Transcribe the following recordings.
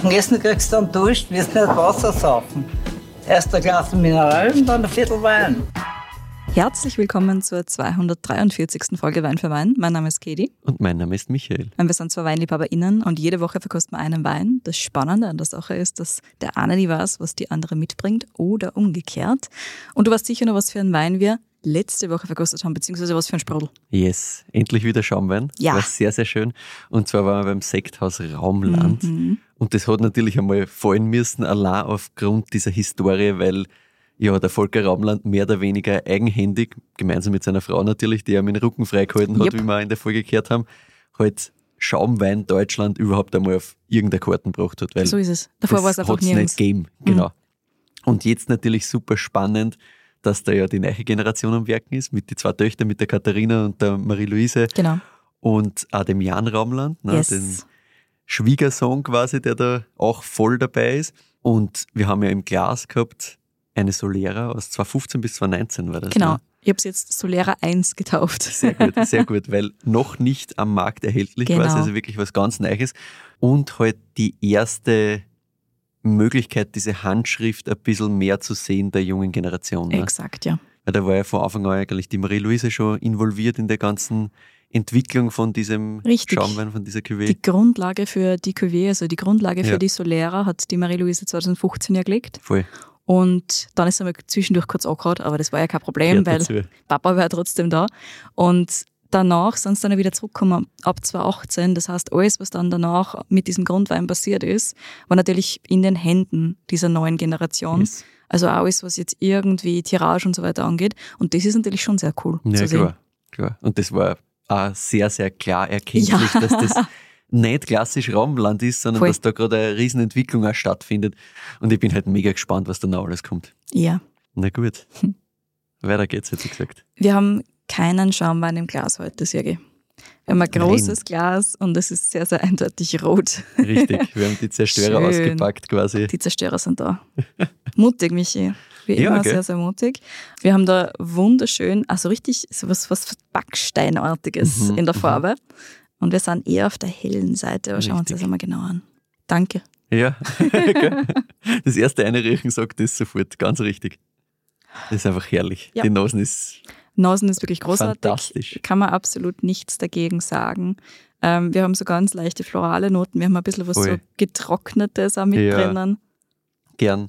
Nach dem Essen kriegst du dann Durst, wirst nicht Wasser saufen. Erst ein Glas Mineral und dann ein Viertel Wein. Herzlich willkommen zur 243. Folge Wein für Wein. Mein Name ist Katie. Und mein Name ist Michael. Und wir sind zwei WeinliebhaberInnen und jede Woche verkosten wir einen Wein. Das Spannende an der Sache ist, dass der eine nie weiß, was die andere mitbringt oder umgekehrt. Und du weißt sicher noch, was für einen Wein wir letzte Woche verkostet haben, beziehungsweise was für ein Sprudel. Yes, endlich wieder Schaumwein. Ja. War sehr, sehr schön. Und zwar waren wir beim Sekthaus Raumland. Und das hat natürlich einmal fallen müssen, allein aufgrund dieser Historie, weil ja, der Volker Raumland mehr oder weniger eigenhändig, gemeinsam mit seiner Frau natürlich, die ihm den Rücken freigehalten hat, wie wir auch in der Folge gehört haben, halt Schaumwein Deutschland überhaupt einmal auf irgendeine Karten gebracht hat. Weil so ist es. Davor war es einfach nirgends. Nicht gegeben, genau. Und jetzt natürlich super spannend, dass da ja die neue Generation am Werken ist, mit den zwei Töchtern, mit der Katharina und der Marie-Louise. Genau. Und auch dem Jan Raumland, ne, Yes. den Schwiegersohn quasi, der da auch voll dabei ist. Und wir haben ja im Glas gehabt eine Solera aus 2015 bis 2019 war das. Genau. Ne? Ich habe es jetzt Solera 1 getauft. Sehr gut, weil noch nicht am Markt erhältlich Genau. quasi, also wirklich was ganz Neues. Und halt die erste Möglichkeit, diese Handschrift ein bisschen mehr zu sehen der jungen Generation. Ne? Exakt, ja. Weil da war ja von Anfang an eigentlich die Marie-Louise schon involviert in der ganzen Entwicklung von diesem Richtig. Schaumwein, von dieser Cuvée. Die Grundlage für die Cuvée, also die Grundlage für Ja. die Solera, hat die Marie-Louise 2015 ja gelegt. Voll. Und dann ist er mal zwischendurch kurz angehauen, aber das war ja kein Problem, Gehört weil dazu. Papa war ja trotzdem da. Und danach sind sie dann wieder zurückgekommen, ab 2018. Das heißt, alles, was dann danach mit diesem Grundwein passiert ist, war natürlich in den Händen dieser neuen Generation. Yes. Also alles, was jetzt irgendwie Tirage und so weiter angeht. Und das ist natürlich schon sehr cool Ja, zu sehen. klar. Und das war auch sehr, sehr klar erkenntlich, Ja. dass das nicht klassisch Raumland ist, sondern Voll. dass da gerade eine Riesenentwicklung auch stattfindet. Und ich bin halt mega gespannt, was da noch alles kommt. Ja. Na gut. Weiter geht's, hätte ich gesagt. Wir haben keinen Schaumwein im Glas heute, Sergei. Wir haben ein großes Glas und es ist sehr, sehr eindeutig rot. Richtig, wir haben die Zerstörer Schön. ausgepackt quasi. Die Zerstörer sind da. Mutig, Michi. Wie Ja, immer gell? sehr, sehr mutig. Wir haben da wunderschön, also richtig so was Backsteinartiges in der Farbe. Und wir sind eher auf der hellen Seite, aber schauen wir uns das Richtig. einmal genau an. Danke. Ja, gell? Das erste Einriechen sagt das sofort, ganz richtig. Das ist einfach herrlich. Ja. Die Nasen ist Nasen ist wirklich großartig. fantastisch. Kann man absolut nichts dagegen sagen. Wir haben so ganz leichte florale Noten. Wir haben ein bisschen was Voll. so Getrocknetes auch mit Ja. drinnen. Gern.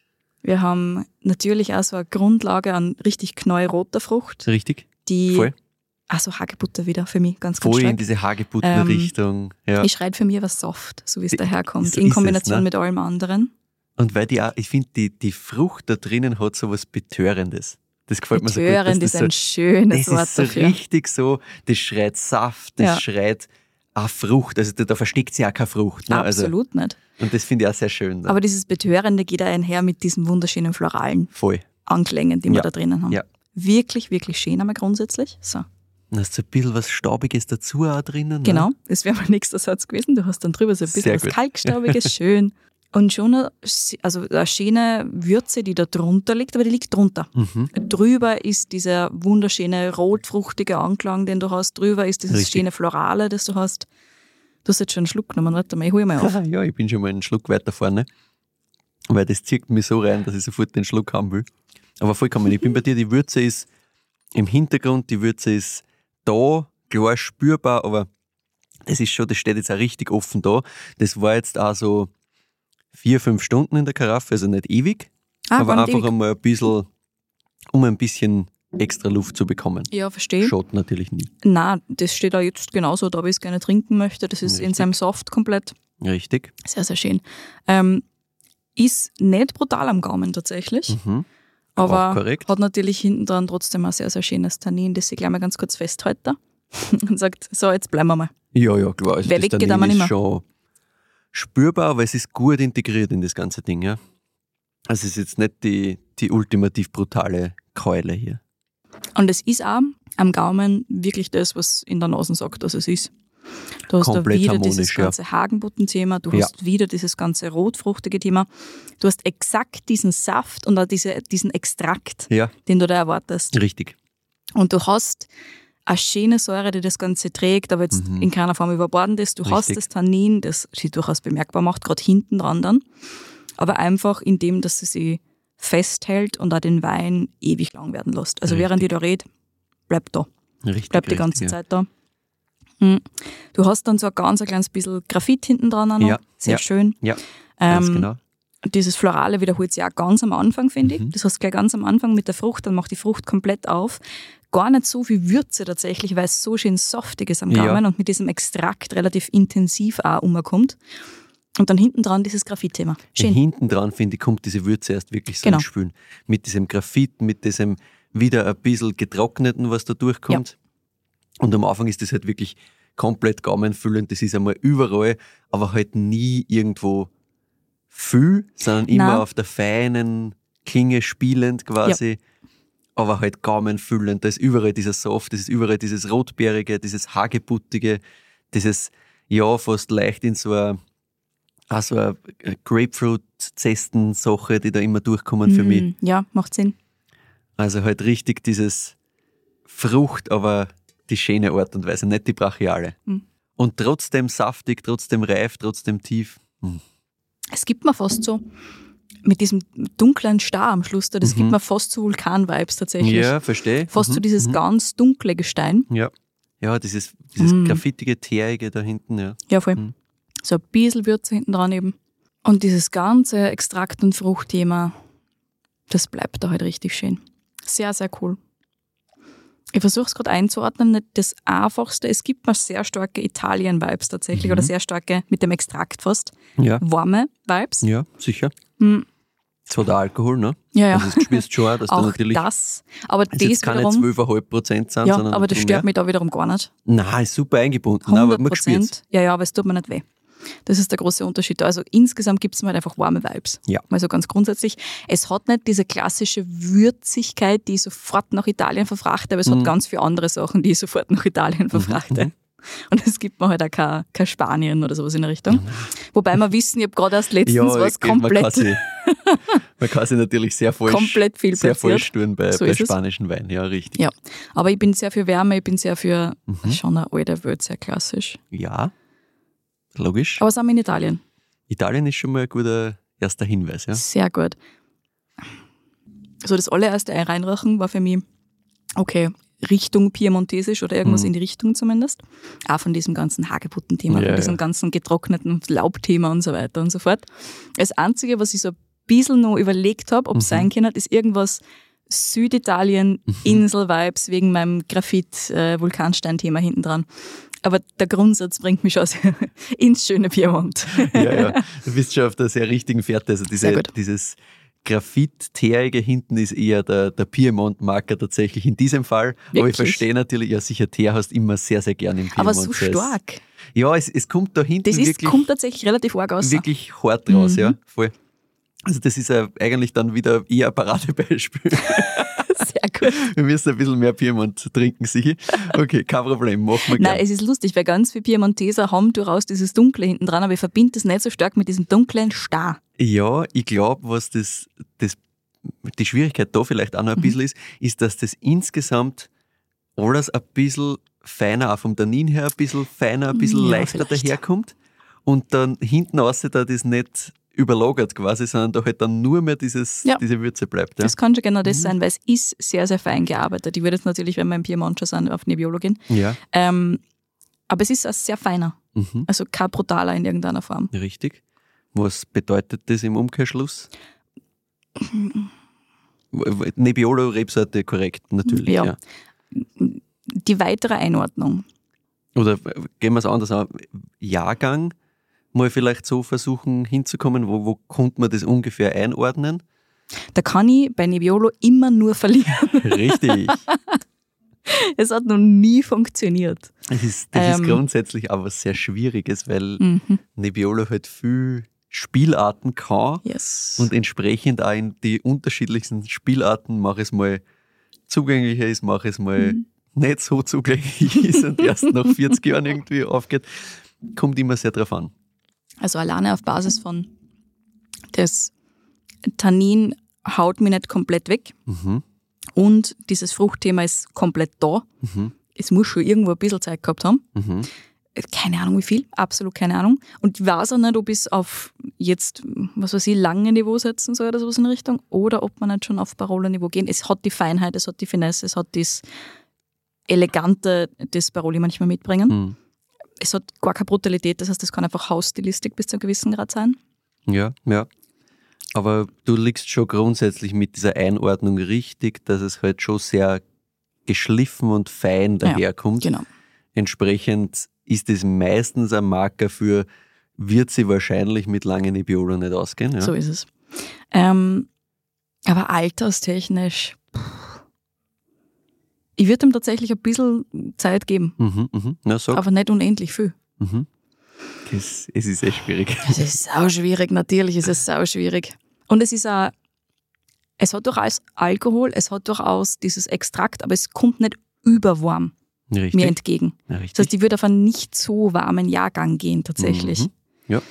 Wir haben natürlich auch so eine Grundlage an richtig knallroter Frucht, Richtig? die Voll. also Hagebutter wieder für mich ganz, ganz Voll in stark. diese Hagebutten-Richtung. Ja. Ich schreit für mich was soft, so wie es daherkommt, so in ist es, Kombination ne? mit allem anderen. Und weil die auch, ich finde, die Frucht da drinnen hat so was Betörendes. Das gefällt mir so gut. dass Betörend ist das ein so, schönes das Wort ist so dafür. richtig so, das schreit Saft, das Ja. schreit auch Frucht. Also da versteckt sich auch keine Frucht. Ne? Absolut nicht. Also, und das finde ich auch sehr schön. Ne? Aber dieses Betörende geht auch einher mit diesen wunderschönen floralen Voll. Anklängen, die wir Ja. da drinnen haben. Ja. Wirklich, wirklich schön einmal grundsätzlich. So. Und hast so ein bisschen was Staubiges dazu auch drinnen. Genau, Ne? das wäre mein nächster Satz gewesen. Du hast dann drüber so ein bisschen Sehr was gut. Kalkstaubiges, schön. Und schon eine schöne Würze, die da drunter liegt, aber die liegt drunter. Drüber ist dieser wunderschöne rotfruchtige Anklang, den du hast. Drüber ist dieses Richtig. schöne Florale, das du hast. Du hast jetzt schon einen Schluck genommen, warte mal, ich hole mal auf. Ja, ich bin schon mal einen Schluck weiter vorne. Weil das zieht mich so rein, dass ich sofort den Schluck haben will. Aber vollkommen, ich bin bei dir, die Würze ist im Hintergrund, die Würze ist da, klar spürbar, aber das ist schon, das steht jetzt auch richtig offen da. Das war jetzt auch so 4-5 Stunden in der Karaffe, also nicht ewig, aber gar nicht einfach ewig. einmal ein bisschen, um ein bisschen extra Luft zu bekommen. Ja, verstehe. Schaut natürlich nie. Nein, das steht da jetzt genauso da, wie ich es gerne trinken möchte. Das ist in Richtig. seinem Saft komplett. Richtig. Sehr, sehr schön. Ist nicht brutal am Gaumen tatsächlich, aber Auch korrekt. hat natürlich hinten dran trotzdem ein sehr, sehr schönes Tannin, das ich gleich mal ganz kurz festhalte und sagt, so, jetzt bleiben wir mal. Ja, klar. Also Wer das weggeht, Tannin aber nicht mehr. ist schon spürbar, aber es ist gut integriert in das ganze Ding. Ja. Also es ist jetzt nicht die ultimativ brutale Keule hier. Und es ist auch am Gaumen wirklich das, was in der Nase sagt, dass es ist. Du hast da Komplett wieder harmonisch, dieses ja. ganze Hagenbutten-Thema, du Ja. hast wieder dieses ganze rotfruchtige Thema. Du hast exakt diesen Saft und auch diesen Extrakt, Ja, den du da erwartest. richtig. Und du hast eine schöne Säure, die das Ganze trägt, aber jetzt in keiner Form überbordend ist. Du hast das Tannin, das sich durchaus bemerkbar macht, gerade hinten dran dann. Aber einfach in dem, dass sie sich festhält und auch den Wein ewig lang werden lässt. Also während ich da rede, bleibt da. Bleibt die ganze Zeit da. Du hast dann so ein ganz kleines bisschen Graphit hinten dran auch noch. Sehr schön. Ja, ganz genau. Dieses Florale wiederholt sich auch ganz am Anfang, finde ich. Das heißt gleich ganz am Anfang mit der Frucht, dann macht die Frucht komplett auf. Gar nicht so viel Würze tatsächlich, weil es so schön saftig ist am Gaumen und mit diesem Extrakt relativ intensiv auch umkommt. Und dann hinten dran dieses Graphit-Thema. Schön. Hinten dran, finde ich, kommt diese Würze erst wirklich so ins Spielen. Mit diesem Graphit, mit diesem wieder ein bisschen getrockneten, was da durchkommt. Ja. Und am Anfang ist das halt wirklich komplett gaumenfüllend. Das ist einmal überall, aber halt nie irgendwo viel, sondern immer auf der feinen Klinge spielend quasi. Ja. Aber halt gaumenfüllend. Da ist überall dieser Saft, das ist überall dieses Rotbeerige, dieses Hagebuttige, dieses, fast leicht in so eine Grapefruit-Zesten-Sache, die da immer durchkommen für mich. Ja, macht Sinn. Also halt richtig dieses Frucht, aber die schöne Art und Weise, nicht die brachiale. Und trotzdem saftig, trotzdem reif, trotzdem tief. Es gibt mir fast so, mit diesem dunklen Star am Schluss da, das gibt mir fast so Vulkan-Vibes tatsächlich. Ja, verstehe. Fast so dieses ganz dunkle Gestein. Ja, dieses graffitige, teerige da hinten. Ja, voll. So ein bisschen Würze hinten dran eben. Und dieses ganze Extrakt- und Fruchtthema, das bleibt da halt richtig schön. Sehr, sehr cool. Ich versuche es gerade einzuordnen, nicht das Einfachste. Es gibt mal sehr starke Italien-Vibes tatsächlich oder sehr starke, mit dem Extrakt fast, warme Vibes. Ja, sicher. Zwar der Alkohol, ne? Ja. Also du spürst schon auch, dass auch da natürlich das, aber das jetzt keine wiederum, 12,5% sind, sondern aber das stört mich da wiederum gar nicht. Nein, ist super eingebunden, 100%, aber man spürt. Ja, aber es tut mir nicht weh. Das ist der große Unterschied. Also insgesamt gibt es mir halt einfach warme Vibes. Ja. Also ganz grundsätzlich. Es hat nicht diese klassische Würzigkeit, die ich sofort nach Italien verfrachte, aber es hat ganz viele andere Sachen, die ich sofort nach Italien verfrachte. Und es gibt mir halt auch kein Spanien oder sowas in der Richtung. Wobei wir wissen, ich habe gerade erst letztens was komplett... Man kann sich natürlich sehr falsch, komplett viel sehr falsch platziert. tun bei spanischen Wein. Ja, richtig. Ja, aber ich bin sehr für Wärme, ich bin sehr für schon eine alte Welt, sehr klassisch. Ja, logisch. Aber sind wir in Italien? Italien ist schon mal ein guter erster Hinweis, ja. Sehr gut. So, das allererste Reinrachen war für mich, okay, Richtung Piemontesisch oder irgendwas in die Richtung zumindest. Auch von diesem ganzen Hagebutten-Thema, von diesem ganzen getrockneten Laubthema und so weiter und so fort. Das Einzige, was ich so ein bisschen noch überlegt habe, ob es sein kann, ist irgendwas Süditalien, Insel-Vibes wegen meinem Graphit-Vulkanstein-Thema hinten dran. Aber der Grundsatz bringt mich schon ins schöne Piemont. Ja. Du bist schon auf der sehr richtigen Fährte. Also dieses Graphit-Teerige hinten ist eher der Piemont-Marker tatsächlich in diesem Fall. Wirklich? Aber ich verstehe natürlich, ja sicher, Teer hast immer sehr, sehr gern im Piemont. Aber so stark. Ja, es kommt da hinten kommt tatsächlich relativ arg raus. Wirklich hart raus, ja, voll. Also das ist eigentlich dann wieder eher ein Paradebeispiel. Sehr gut. Wir müssen ein bisschen mehr Piemont trinken, sicher. Okay, kein Problem, machen wir gern. Nein, es ist lustig, weil ganz viele Piemonteser haben durchaus dieses Dunkle hinten dran, aber ich verbinde das nicht so stark mit diesem dunklen Star. Ja, ich glaube, was die Schwierigkeit da vielleicht auch noch ein bisschen ist, dass das insgesamt alles ein bisschen feiner, auch vom Tannin her ein bisschen feiner, ein bisschen leichter daherkommt und dann hinten raus da das nicht überlagert quasi, sondern da halt dann nur mehr diese Würze bleibt. Ja? Das kann schon genau das sein, weil es ist sehr, sehr fein gearbeitet. Ich würde jetzt natürlich, wenn wir im Piemont schon sind, auf Nebbiolo gehen. Ja. Aber es ist auch sehr feiner. Also kein brutaler in irgendeiner Form. Richtig. Was bedeutet das im Umkehrschluss? Nebbiolo-Rebsorte korrekt, natürlich. Ja. Die weitere Einordnung. Oder gehen wir es anders an. Jahrgang mal vielleicht so versuchen hinzukommen, wo konnte man das ungefähr einordnen? Da kann ich bei Nebbiolo immer nur verlieren. Richtig. Es hat noch nie funktioniert. Das ist grundsätzlich aber was sehr Schwieriges, weil Nebbiolo halt viel Spielarten kann und entsprechend auch in die unterschiedlichsten Spielarten mache es mal zugänglicher ist, mache es mal nicht so zugänglich ist und erst nach 40 Jahren irgendwie aufgeht. Kommt immer sehr drauf an. Also alleine auf Basis von das Tannin haut mich nicht komplett weg und dieses Fruchtthema ist komplett da. es muss schon irgendwo ein bisschen Zeit gehabt haben. Mhm. Keine Ahnung wie viel, absolut keine Ahnung. Und ich weiß auch nicht, ob ich es auf jetzt, was weiß ich, lange Niveau setzen soll oder sowas in die Richtung oder ob man nicht schon auf Barolo-Niveau gehen. Es hat die Feinheit, es hat die Finesse, es hat das Elegante, das Baroli manchmal mitbringen. Mhm. Es hat gar keine Brutalität, das heißt, es kann einfach Hausstilistik bis zu einem gewissen Grad sein. Ja. Aber du liegst schon grundsätzlich mit dieser Einordnung richtig, dass es halt schon sehr geschliffen und fein daherkommt. Genau. Entsprechend ist es meistens ein Marker für, wird sie wahrscheinlich mit langen Nebbiolo nicht ausgehen. Ja? So ist es. Aber alterstechnisch, ich würde ihm tatsächlich ein bisschen Zeit geben, Na, sag. aber nicht unendlich viel. Es ist echt schwierig. Es ist sau schwierig, natürlich ist es sau schwierig. Und es ist auch, es hat durchaus Alkohol, es hat durchaus dieses Extrakt, aber es kommt nicht überwarm Richtig. mir entgegen. Ja, richtig. Das heißt, ich würde auf einen nicht so warmen Jahrgang gehen, tatsächlich. Ja.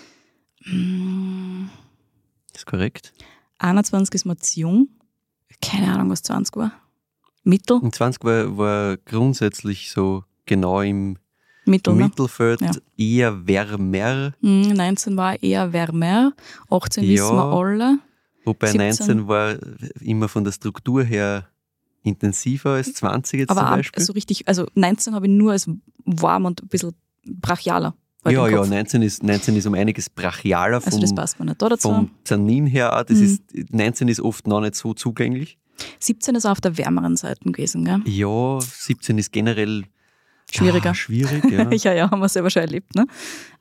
Ist korrekt. 21 ist mir zu jung. Keine Ahnung, was 20 war. Mittel? Und 20 war grundsätzlich so genau im Mittel, ne? Mittelfeld, Ja. eher wärmer, 19 war eher wärmer. 18 Ja. wissen wir alle. wobei 17. 19 war immer von der Struktur her intensiver als 20 jetzt Aber zum auch Beispiel. so richtig, also 19 habe ich nur als warm und ein bisschen brachialer. halt im Ja, Kopf. 19 ist um einiges brachialer Also das vom, passt mir nicht da dazu. vom Tannin her. Auch. Das ist, 19 ist oft noch nicht so zugänglich. 17 ist auf der wärmeren Seite gewesen, gell? Ja, 17 ist generell Schwieriger. Schwierig, ja. Ja, haben wir selber schon erlebt, ne?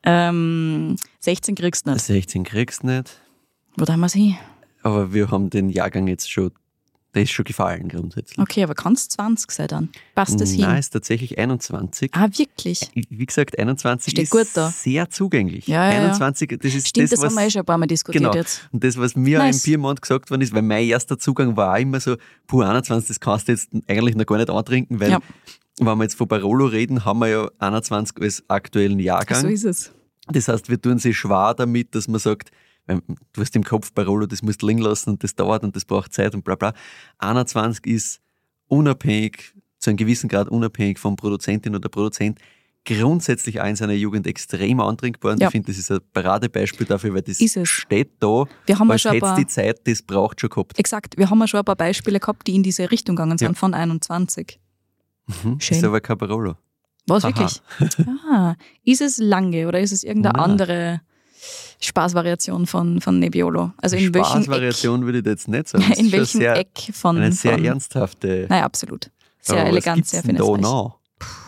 16 kriegst du nicht. 16 kriegst du nicht. Wo tun wir es hin? Aber wir haben den Jahrgang jetzt schon, der ist schon gefallen grundsätzlich. Okay, aber kann es 20 sein dann? Passt das Nein, hin? ist tatsächlich 21. Ah, wirklich? Wie gesagt, 21 Steht ist gut da. sehr zugänglich. Ja. 21, das ist Stimmt, das was, haben wir schon ein paar Mal diskutiert genau. jetzt. Und das, was mir Nice. im Piemont gesagt worden ist, weil mein erster Zugang war auch immer so, 21, das kannst du jetzt eigentlich noch gar nicht antrinken, weil Ja. wenn wir jetzt von Barolo reden, haben wir ja 21 als aktuellen Jahrgang. So ist es. Das heißt, wir tun sie schwer damit, dass man sagt, weil du hast im Kopf Barolo, das musst du liegen lassen und das dauert und das braucht Zeit und bla bla. 21 ist unabhängig, zu einem gewissen Grad unabhängig vom Produzentin oder Produzent, grundsätzlich auch in seiner Jugend extrem antrinkbar. Und Ja. ich finde, das ist ein Paradebeispiel dafür, weil das Ist es. steht da, Wir haben ja als schon ein hätte es paar- die Zeit, das braucht schon gehabt. Exakt, wir haben ja schon ein paar Beispiele gehabt, die in diese Richtung gegangen sind, Ja. von 21. Schön. Ist aber kein Barolo. Was, Aha. wirklich? Ist es lange oder ist es irgendeine Nein. andere Spaßvariation von Nebbiolo? Also in welchem Eck, Spaßvariation würde ich jetzt nicht sagen. Das in ist schon welchem sehr, Eck von... eine sehr von ernsthafte. Nein, absolut. Sehr Aber was elegant, gibt's sehr denn da finessreich. noch?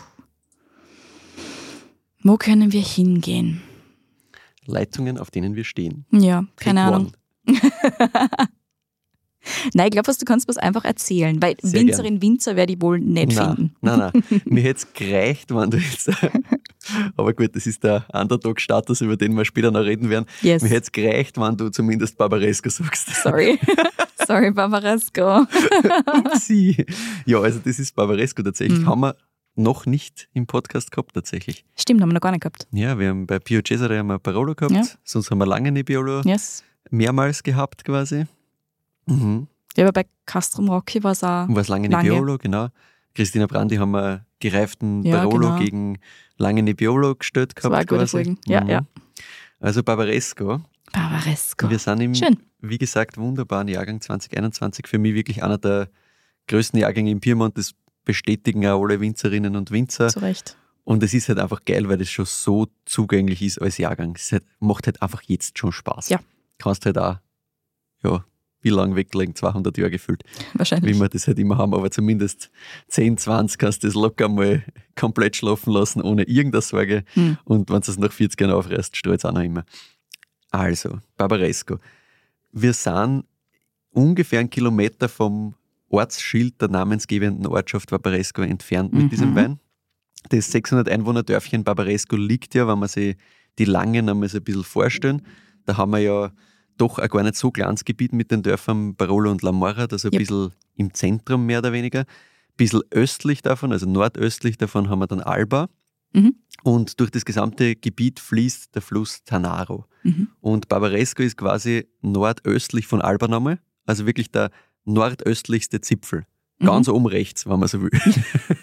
Wo können wir hingehen? Leitungen, auf denen wir stehen. Ja, keine Pick Ahnung. one. Nein, ich glaube, du kannst mir das einfach erzählen, weil Sehr Winzerin, Winzer werde ich wohl nicht finden. Nein. Mir hätte es gereicht, wenn du jetzt. Aber gut, das ist der Underdog-Status, über den wir später noch reden werden. Yes. Mir hätte es gereicht, wenn du zumindest Barbaresco sagst. Sorry. Sorry, Barbaresco. Upsi. Ja, also das ist Barbaresco tatsächlich. Mhm. Haben wir noch nicht im Podcast gehabt tatsächlich. Stimmt, haben wir noch gar nicht gehabt. Ja, wir haben bei Pio Cesare haben wir Barolo gehabt, Ja. sonst haben wir lange Nebbiolo Yes. mehrmals gehabt quasi. Mhm. Ja, aber bei Castrum Rocchi war es auch... Und was lange Lange. Nebbiolo, genau. Christina Brandi haben wir gereiften Ja, Barolo genau. gegen lange Nebbiolo gestellt Das war eine gehabt. gute quasi. Folge. Ja, Mhm. ja. Also Barbaresco. Barbaresco. Wir sind im, Schön. wie gesagt, wunderbaren Jahrgang 2021. Für mich wirklich einer der größten Jahrgänge im Piemont. Das bestätigen auch alle Winzerinnen und Winzer. Zu Recht. Und es ist halt einfach geil, weil das schon so zugänglich ist als Jahrgang. Es halt, macht halt einfach jetzt schon Spaß. Ja. Kannst halt auch, ja, wie lange weglegen? 200 Jahre gefühlt, Wahrscheinlich. wie wir das halt immer haben. Aber zumindest 10, 20 kannst du das locker mal komplett schlafen lassen, ohne irgendeine Sorge. Hm. Und wenn du es nach 40 Jahren aufreißt, strahlt es auch noch immer. Also, Barbaresco. Wir sind ungefähr 1 Kilometer vom Ortsschild der namensgebenden Ortschaft Barbaresco entfernt mit diesem Wein. Das 600 Einwohner-Dörfchen Barbaresco liegt ja, wenn man sich die Langen einmal so ein bisschen vorstellen. Da haben wir ja doch ein gar nicht so kleines Gebiet mit den Dörfern Barolo und La Morra, das ein Yep. bisschen im Zentrum mehr oder weniger. Ein bisschen östlich davon, also nordöstlich davon, haben wir dann Alba. Mhm. Und durch das gesamte Gebiet fließt der Fluss Tanaro. Mhm. Und Barbaresco ist quasi nordöstlich von Alba nochmal, also wirklich der nordöstlichste Zipfel. Ganz oben rechts, wenn man so will.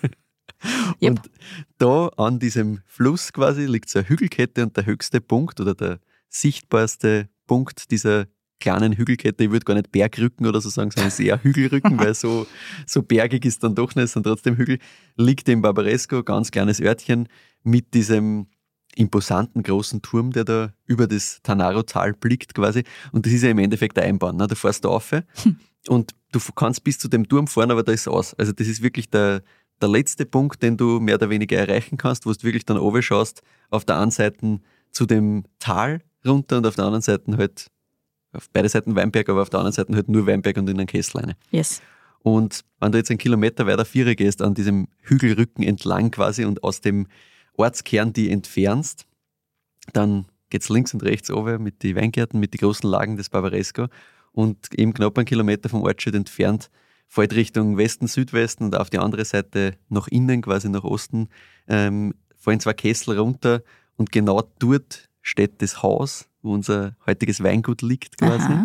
Yep. Und da an diesem Fluss quasi liegt so eine Hügelkette und der höchste Punkt oder der sichtbarste Punkt dieser kleinen Hügelkette, ich würde gar nicht Bergrücken oder so sagen, sondern eher Hügelrücken, weil so bergig ist dann doch nicht, es sind trotzdem Hügel, liegt im Barbaresco, ganz kleines Örtchen mit diesem imposanten großen Turm, der da über das Tanaro-Tal blickt quasi. Und das ist ja im Endeffekt der Einbahn. Ne? Du fährst da rauf und du kannst bis zu dem Turm fahren, aber da ist es aus. Also das ist wirklich der letzte Punkt, den du mehr oder weniger erreichen kannst, wo du wirklich dann oben schaust, auf der einen Seite zu dem Tal runter und auf der anderen Seite halt, auf beide Seiten Weinberg, aber auf der anderen Seite halt nur Weinberg und in einen Kessel rein. Yes. Und wenn du jetzt einen Kilometer weiter Vierer gehst, an diesem Hügelrücken entlang quasi und aus dem Ortskern die entfernst, dann geht es links und rechts runter mit den Weingärten, mit den großen Lagen des Barbaresco und eben knapp einen Kilometer vom Ortsschild entfernt fällt Richtung Westen, Südwesten und auf die andere Seite nach innen, quasi nach Osten, fallen 2 Kessel runter und genau dort steht das Haus, wo unser heutiges Weingut liegt quasi. Aha.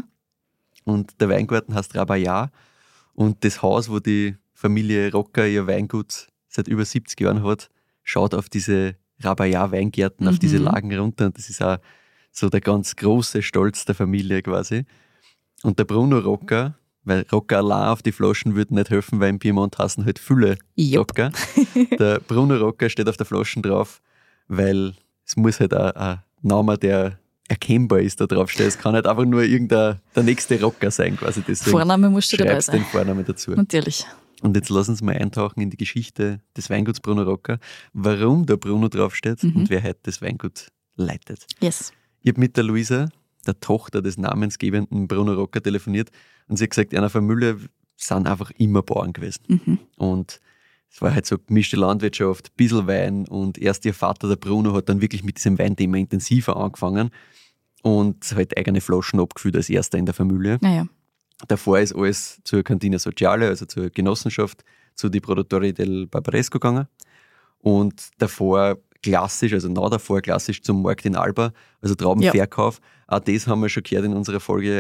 Und der Weingarten heißt Rabayar und das Haus, wo die Familie Rocker ihr Weingut seit über 70 Jahren hat, schaut auf diese Rabayar-Weingärten, auf diese Lagen runter und das ist auch so der ganz große Stolz der Familie quasi. Und der Bruno Rocker, weil Rocker allein auf die Flaschen würde nicht helfen, weil im Piemont heißen halt viele Rocker. Der Bruno Rocker steht auf der Flaschen drauf, weil es muss halt auch ein Name, der erkennbar ist, da drauf stehen. Es kann nicht einfach nur der nächste Rocker sein quasi. Deswegen Vorname musst du dabei sein. den Vornamen dazu. Natürlich. Und jetzt lassen Sie mal eintauchen in die Geschichte des Weinguts Bruno Rocker, warum der Bruno draufsteht und wer heute das Weingut leitet. Yes. Ich habe mit der Luisa, der Tochter des namensgebenden Bruno Rocker, telefoniert und sie hat gesagt, in einer Familie sind einfach immer Bauern gewesen. Und es war halt so gemischte Landwirtschaft, ein bisschen Wein und erst ihr Vater, der Bruno, hat dann wirklich mit diesem Weinthema intensiver angefangen und halt eigene Flaschen abgefüllt als erster in der Familie. Naja. Davor ist alles zur Cantina Sociale, also zur Genossenschaft, zu die Produttori del Barbaresco gegangen. Und davor klassisch, also nach davor klassisch zum Markt in Alba, also Traubenverkauf. Ja. Auch das haben wir schon gehört in unserer Folge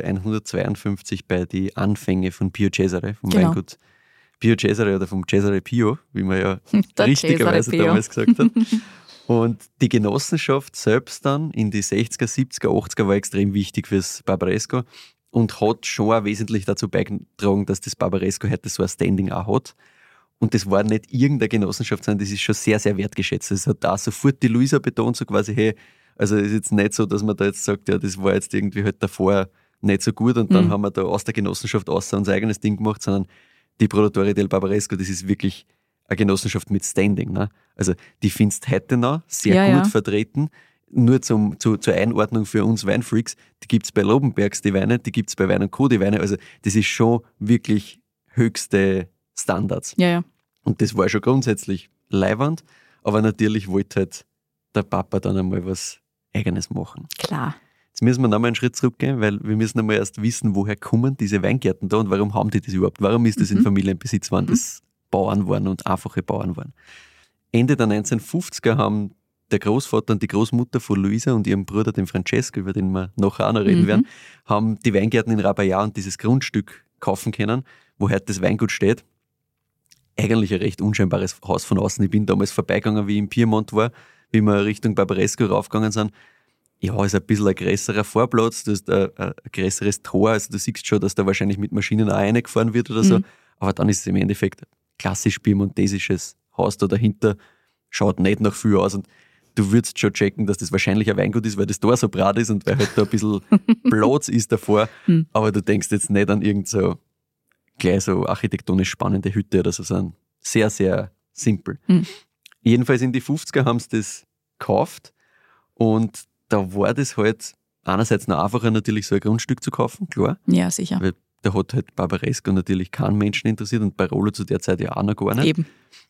152 bei die Anfänge von Pio Cesare, vom Weingut Pio Cesare oder vom Cesare Pio, wie man ja richtigerweise damals gesagt hat. Und die Genossenschaft selbst dann in die 60er, 70er, 80er war extrem wichtig fürs Barbaresco und hat schon auch wesentlich dazu beigetragen, dass das Barbaresco heute so ein Standing auch hat. Und das war nicht irgendeine Genossenschaft, sondern das ist schon sehr, sehr wertgeschätzt. Das hat da sofort die Luisa betont, so quasi, hey, also es ist jetzt nicht so, dass man da jetzt sagt, ja, das war jetzt irgendwie halt davor nicht so gut und dann haben wir da aus der Genossenschaft außer unser eigenes Ding gemacht, sondern die Produttori del Barbaresco, das ist wirklich eine Genossenschaft mit Standing. Ne? Also die findest heute noch sehr gut vertreten. Nur zur Einordnung für uns Weinfreaks, die gibt es bei Lobenbergs, die Weine, die gibt es bei Wein & Co., die Weine. Also das ist schon wirklich höchste Standards. Ja. Und das war schon grundsätzlich leiwand, aber natürlich wollte halt der Papa dann einmal was Eigenes machen. Klar. Jetzt müssen wir nochmal einen Schritt zurückgehen, weil wir müssen einmal erst wissen, woher kommen diese Weingärten da und warum haben die das überhaupt? Warum ist das in Familienbesitz, wenn das Bauern waren und einfache Bauern waren? Ende der 1950er haben der Großvater und die Großmutter von Luisa und ihrem Bruder, dem Francesco, über den wir nachher auch noch reden werden, haben die Weingärten in Rabayar und dieses Grundstück kaufen können, wo heute das Weingut steht. Eigentlich ein recht unscheinbares Haus von außen. Ich bin damals vorbeigegangen, wie ich im Piemont war, wie wir Richtung Barbaresco raufgegangen sind. Ja, ist ein bisschen ein größerer Vorplatz, das ist ein größeres Tor, also du siehst schon, dass da wahrscheinlich mit Maschinen auch reingefahren wird oder so, aber dann ist es im Endeffekt ein klassisch piemontesisches Haus da dahinter, schaut nicht nach viel aus und du würdest schon checken, dass das wahrscheinlich ein Weingut ist, weil das Tor so breit ist und weil halt da ein bisschen Platz ist davor, aber du denkst jetzt nicht an irgend so gleich so architektonisch spannende Hütte oder so, sondern sehr, sehr simpel. Jedenfalls in die 50er haben sie das gekauft und da war das halt einerseits noch einfacher, natürlich so ein Grundstück zu kaufen, klar. Ja, sicher. Weil da hat halt Barbaresco natürlich keinen Menschen interessiert und Barolo zu der Zeit ja auch noch gar nicht. Eben.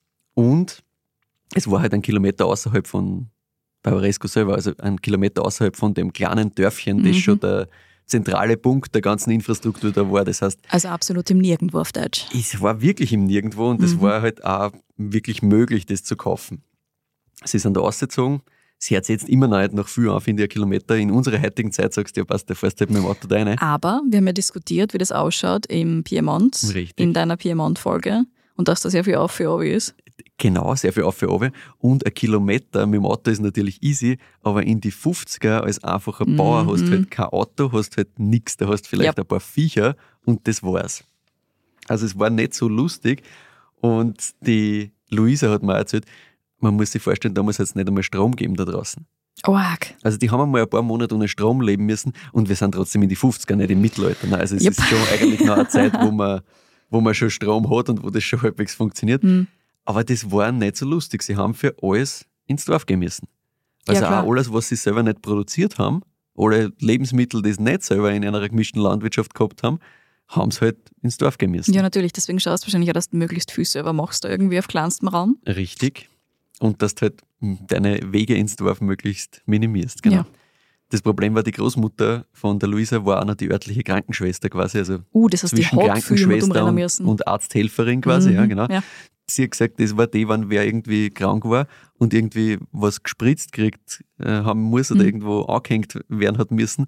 Und es war halt ein Kilometer außerhalb von Barbaresco selber, also ein Kilometer außerhalb von dem kleinen Dörfchen, das schon der zentrale Punkt der ganzen Infrastruktur da war. Das heißt, also absolut im Nirgendwo auf Deutsch. Es war wirklich im Nirgendwo und es war halt auch wirklich möglich, das zu kaufen. Sie sind da ausgezogen. Sie hört jetzt immer noch nicht nach viel an, finde ich, ein Kilometer. In unserer heutigen Zeit sagst du, ja passt, der fährst halt mit dem Auto da rein. Aber wir haben ja diskutiert, wie das ausschaut im Piemont, Richtig. in deiner Piemont-Folge. Und dass das ja viel auf für Obi ist. Genau, sehr viel auf und runter. Und 1 Kilometer mit dem Auto ist natürlich easy, aber in die 50er als einfacher Bauer hast du halt kein Auto, hast halt nichts, da hast du vielleicht ein paar Viecher und das war's. Also es war nicht so lustig und die Luisa hat mir erzählt, man muss sich vorstellen, damals hat es nicht einmal Strom gegeben da draußen. Arg. Also die haben einmal ein paar Monate ohne Strom leben müssen und wir sind trotzdem in die 50er, nicht im Mittelalter. Ne? Also es ist schon eigentlich noch eine Zeit, wo man schon Strom hat und wo das schon halbwegs funktioniert. Aber das war nicht so lustig. Sie haben für alles ins Dorf gehen müssen. Also auch alles, was sie selber nicht produziert haben, alle Lebensmittel, die sie nicht selber in einer gemischten Landwirtschaft gehabt haben, haben sie halt ins Dorf gehen müssen. Ja, natürlich. Deswegen schaust du wahrscheinlich auch, dass du möglichst viel selber machst, da irgendwie auf kleinstem Raum. Richtig. Und dass du halt deine Wege ins Dorf möglichst minimierst. Genau. Ja. Das Problem war, die Großmutter von der Luisa war auch noch die örtliche Krankenschwester quasi. Also das heißt, die zwischen hat viel mit Krankenschwester müssen. und Arzthelferin quasi, ja, genau. Ja. Sie hat gesagt, das war die, wenn wer irgendwie krank war und irgendwie was gespritzt kriegt haben muss oder irgendwo angehängt werden hat müssen.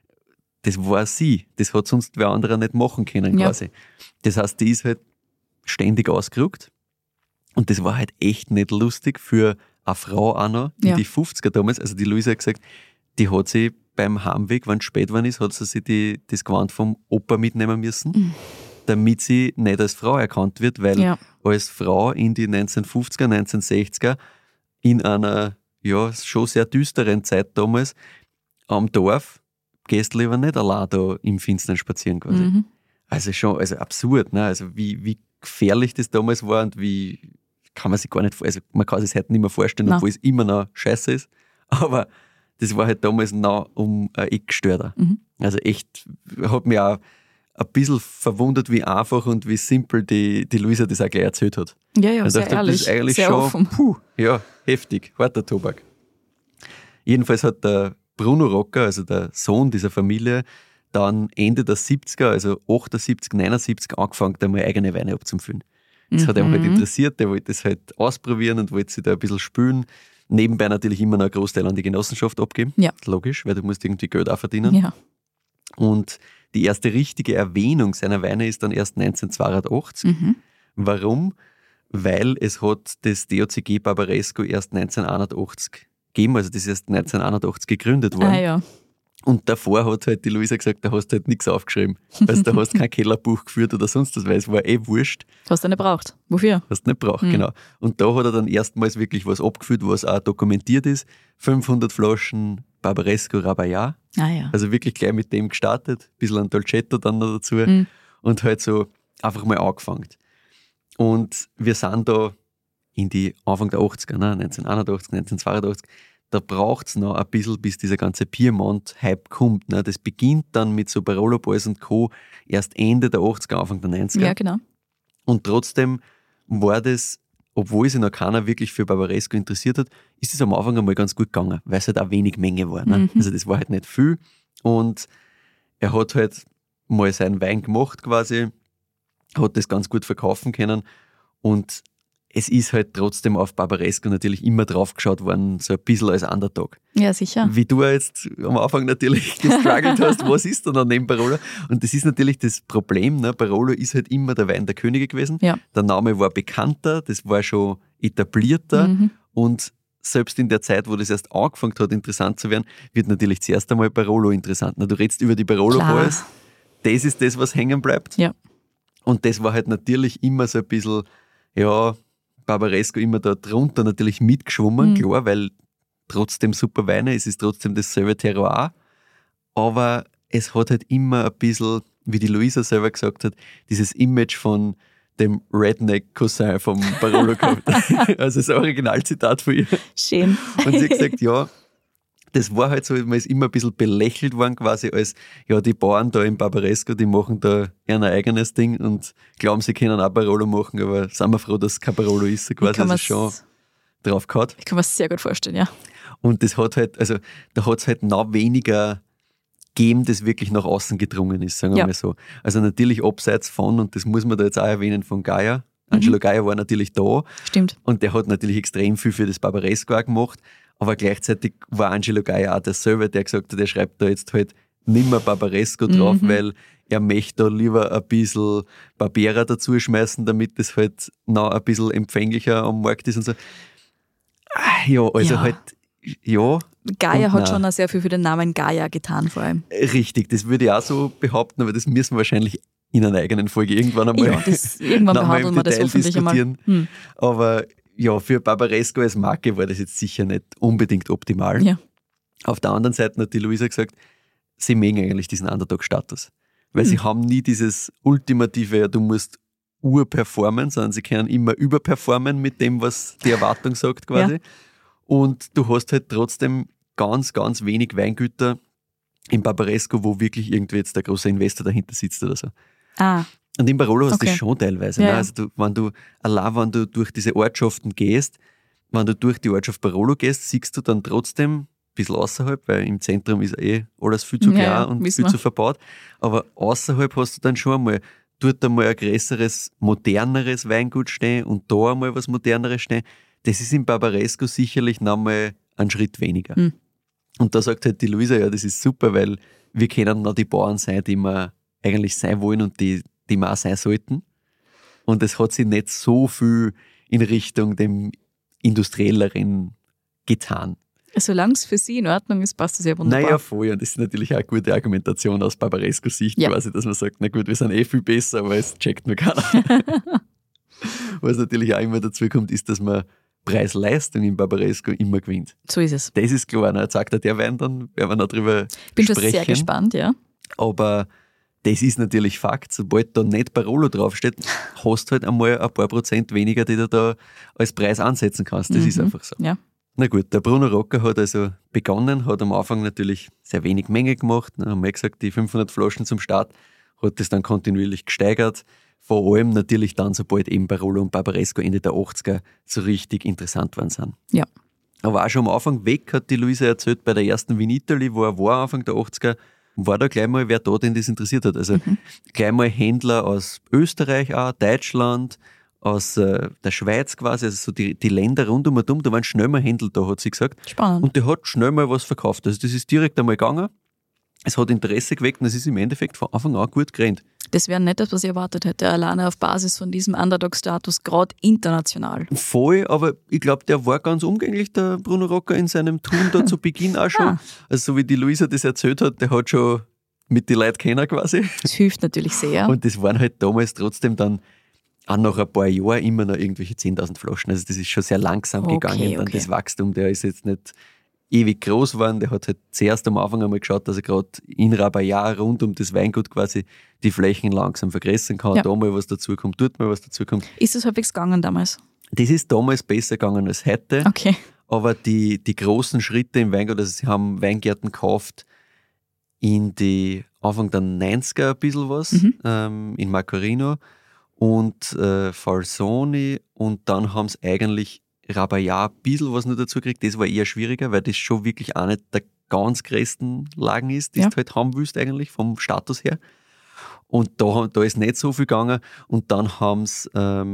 Das war sie. Das hat sonst wer anderer nicht machen können quasi. Das heißt, die ist halt ständig ausgerückt und das war halt echt nicht lustig für eine Frau auch noch, in die 50er damals. Also die Luisa hat gesagt, die hat sie beim Heimweg, wenn es spät geworden ist, hat sie sich das Gewand vom Opa mitnehmen müssen, damit sie nicht als Frau erkannt wird, weil als Frau in die 1950er, 1960er in einer schon sehr düsteren Zeit damals am Dorf gehst du lieber nicht allein da im Finstern spazieren quasi. Also schon absurd, ne? Also wie gefährlich das damals war und wie kann man sich gar nicht vorstellen. Also man kann sich das heute nicht mehr vorstellen, obwohl es immer noch scheiße ist. Aber das war halt damals noch um ein Eck gestörter. Also echt, hat mich auch ein bisschen verwundert, wie einfach und wie simpel die Luisa das auch gleich erzählt hat. Ja, sehr ehrlich, das ist eigentlich sehr schon offen. heftig, harter Tobak. Jedenfalls hat der Bruno Rocker, also der Sohn dieser Familie, dann Ende der 70er, also 78, 79, angefangen, einmal eigene Weine abzufüllen. Das hat ihn halt interessiert, der wollte das halt ausprobieren und wollte sich da ein bisschen spülen. Nebenbei natürlich immer noch einen Großteil an die Genossenschaft abgeben. Ja. Logisch, weil du musst irgendwie Geld auch verdienen. Ja. Und die erste richtige Erwähnung seiner Weine ist dann erst 1982. Warum? Weil es hat das DOCG Barbaresco erst 1981 gegeben, also das ist erst 1981 gegründet worden. Ja. Und davor hat halt die Luisa gesagt, da hast du halt nichts aufgeschrieben. Also da hast du kein Kellerbuch geführt oder sonst was, weil es war wurscht. Hast du nicht braucht. Wofür? Hast du nicht braucht, genau. Und da hat er dann erstmals wirklich was abgeführt, was auch dokumentiert ist. 500 Flaschen Barbaresco Rabayat. Also wirklich gleich mit dem gestartet. Ein bisschen ein Dolcetto dann noch dazu. Und halt so einfach mal angefangen. Und wir sind da in die Anfang der 80er, ne? 1981, 1982. Da braucht es noch ein bisschen, bis dieser ganze Piemont-Hype kommt. Ne? Das beginnt dann mit so Barolo Boys und Co. erst Ende der 80er, Anfang der 90er. Ja, genau. Und trotzdem war das, obwohl sich noch keiner wirklich für Barbaresco interessiert hat, ist es am Anfang einmal ganz gut gegangen, weil es halt auch wenig Menge war. Ne? Also das war halt nicht viel. Und er hat halt mal seinen Wein gemacht quasi, hat das ganz gut verkaufen können und es ist halt trotzdem auf Barbaresco natürlich immer drauf geschaut worden, so ein bisschen als Underdog. Ja, sicher. Wie du jetzt am Anfang natürlich gestruggelt hast, was ist denn dann neben Barolo? Und das ist natürlich das Problem, ne? Barolo ist halt immer der Wein der Könige gewesen. Ja. Der Name war bekannter, das war schon etablierter und selbst in der Zeit, wo das erst angefangen hat, interessant zu werden, wird natürlich zuerst einmal Barolo interessant. Na, du redest über die Barolo Boys, das ist das, was hängen bleibt. Ja. Und das war halt natürlich immer so ein bisschen, Barbaresco immer da drunter natürlich mitgeschwommen, klar, weil trotzdem super Weine, es ist trotzdem dasselbe Terroir, aber es hat halt immer ein bisschen, wie die Luisa selber gesagt hat, dieses Image von dem Redneck-Cousin vom Barolo gehabt. Also das Originalzitat von ihr. Schön. Und sie hat gesagt, das war halt so, man ist immer ein bisschen belächelt worden quasi als, die Bauern da im Barbaresco, die machen da ihr eigenes Ding und glauben, sie können auch Barolo machen, aber sind wir froh, dass es kein Barolo ist, so quasi, also schon drauf gehabt. Ich kann mir das sehr gut vorstellen, ja. Und das hat halt, also da hat es halt noch weniger gegeben, das wirklich nach außen gedrungen ist, sagen wir mal so. Also natürlich abseits von, und das muss man da jetzt auch erwähnen, von Gaia. Angelo Gaia war natürlich da. Stimmt. Und der hat natürlich extrem viel für das Barbaresco auch gemacht. Aber gleichzeitig war Angelo Gaia auch derselbe, der gesagt hat, der schreibt da jetzt halt nicht mehr Barbaresco drauf, weil er möchte da lieber ein bisschen Barbera dazu schmeißen, damit das halt noch ein bisschen empfänglicher am Markt ist und so. Ja, also halt, ja. Gaia hat schon auch sehr viel für den Namen Gaia getan, vor allem. Richtig, das würde ich auch so behaupten, aber das müssen wir wahrscheinlich in einer eigenen Folge irgendwann einmal irgendwann behandeln wir das hoffentlich einmal. Aber ja, für Barbaresco als Marke war das jetzt sicher nicht unbedingt optimal. Ja. Auf der anderen Seite hat die Luisa gesagt, sie mögen eigentlich diesen Underdog-Status. Weil sie haben nie dieses ultimative, du musst urperformen, sondern sie können immer überperformen mit dem, was die Erwartung sagt quasi. Ja. Und du hast halt trotzdem ganz, ganz wenig Weingüter im Barbaresco, wo wirklich irgendwie jetzt der große Investor dahinter sitzt oder so. Und im Barolo hast du das schon teilweise. Ja. Ne? Also wenn du durch diese Ortschaften gehst, wenn du durch die Ortschaft Barolo gehst, siehst du dann trotzdem ein bisschen außerhalb, weil im Zentrum ist alles viel zu klar und viel zu verbaut. Aber außerhalb hast du dann schon einmal dort einmal ein größeres, moderneres Weingut stehen und da einmal was moderneres stehen. Das ist im Barbaresco sicherlich nochmal einen Schritt weniger. Und da sagt halt die Luisa, ja, das ist super, weil wir können noch die Bauern sein, die wir eigentlich sein wollen und die wir auch sein sollten. Und es hat sich nicht so viel in Richtung dem Industrielleren getan. Solange es für sie in Ordnung ist, passt das ja wunderbar. Naja, voll. Und das ist natürlich auch eine gute Argumentation aus Barbaresco-Sicht, quasi, dass man sagt, na gut, wir sind viel besser, aber es checkt nur keiner. Was natürlich auch immer dazu kommt, ist, dass man Preis-Leistung in Barbaresco immer gewinnt. So ist es. Das ist klar. Jetzt sagt der Wein, dann werden wir noch drüber sprechen. Bin schon sehr gespannt, ja. Aber das ist natürlich Fakt. Sobald da nicht Barolo draufsteht, hast du halt einmal ein paar Prozent weniger, die du da als Preis ansetzen kannst. Das ist einfach so. Ja. Na gut, der Bruno Rocca hat also begonnen, hat am Anfang natürlich sehr wenig Menge gemacht. Dann haben wir gesagt, die 500 Flaschen zum Start, hat das dann kontinuierlich gesteigert. Vor allem natürlich dann, sobald eben Barolo und Barbaresco Ende der 80er so richtig interessant waren sind. Ja. Aber auch schon am Anfang weg, hat die Luisa erzählt, bei der ersten Vinitaly, wo er war, Anfang der 80er, war da gleich mal wer da, den das interessiert hat. Also gleich mal Händler aus Österreich auch, Deutschland, aus der Schweiz quasi, also so die Länder rund da waren schnell mal Händler da, hat sie gesagt. Spannend. Und der hat schnell mal was verkauft. Also das ist direkt einmal gegangen. Es hat Interesse geweckt und es ist im Endeffekt von Anfang an gut gerannt. Das wäre nicht das, was ich erwartet hätte, alleine auf Basis von diesem Underdog-Status, gerade international. Voll, aber ich glaube, der war ganz umgänglich, der Bruno Rocca, in seinem Tun da zu Beginn auch schon. Also so wie die Luisa das erzählt hat, der hat schon mit den Leuten kennen quasi. Das hilft natürlich sehr. Und das waren halt damals trotzdem dann auch nach ein paar Jahren immer noch irgendwelche 10.000 Flaschen. Also das ist schon sehr langsam gegangen. Dann das Wachstum, der ist jetzt nicht ewig groß geworden. Der hat halt zuerst am Anfang einmal geschaut, dass er gerade in Rabayar rund um das Weingut quasi die Flächen langsam vergrößern kann. Da mal was dazukommt, dort mal was dazukommt. Ist das halbwegs gegangen damals? Das ist damals besser gegangen als heute. Okay. Aber die großen Schritte im Weingut, also sie haben Weingärten gekauft in die Anfang der 90er ein bisschen was, in Macarino und Falsoni, und dann haben sie eigentlich Rabayar ein bisschen was noch dazu gekriegt. Das war eher schwieriger, weil das schon wirklich eine der ganz größten Lagen ist, die du halt haben willst eigentlich, vom Status her. Und da ist nicht so viel gegangen. Und dann haben sie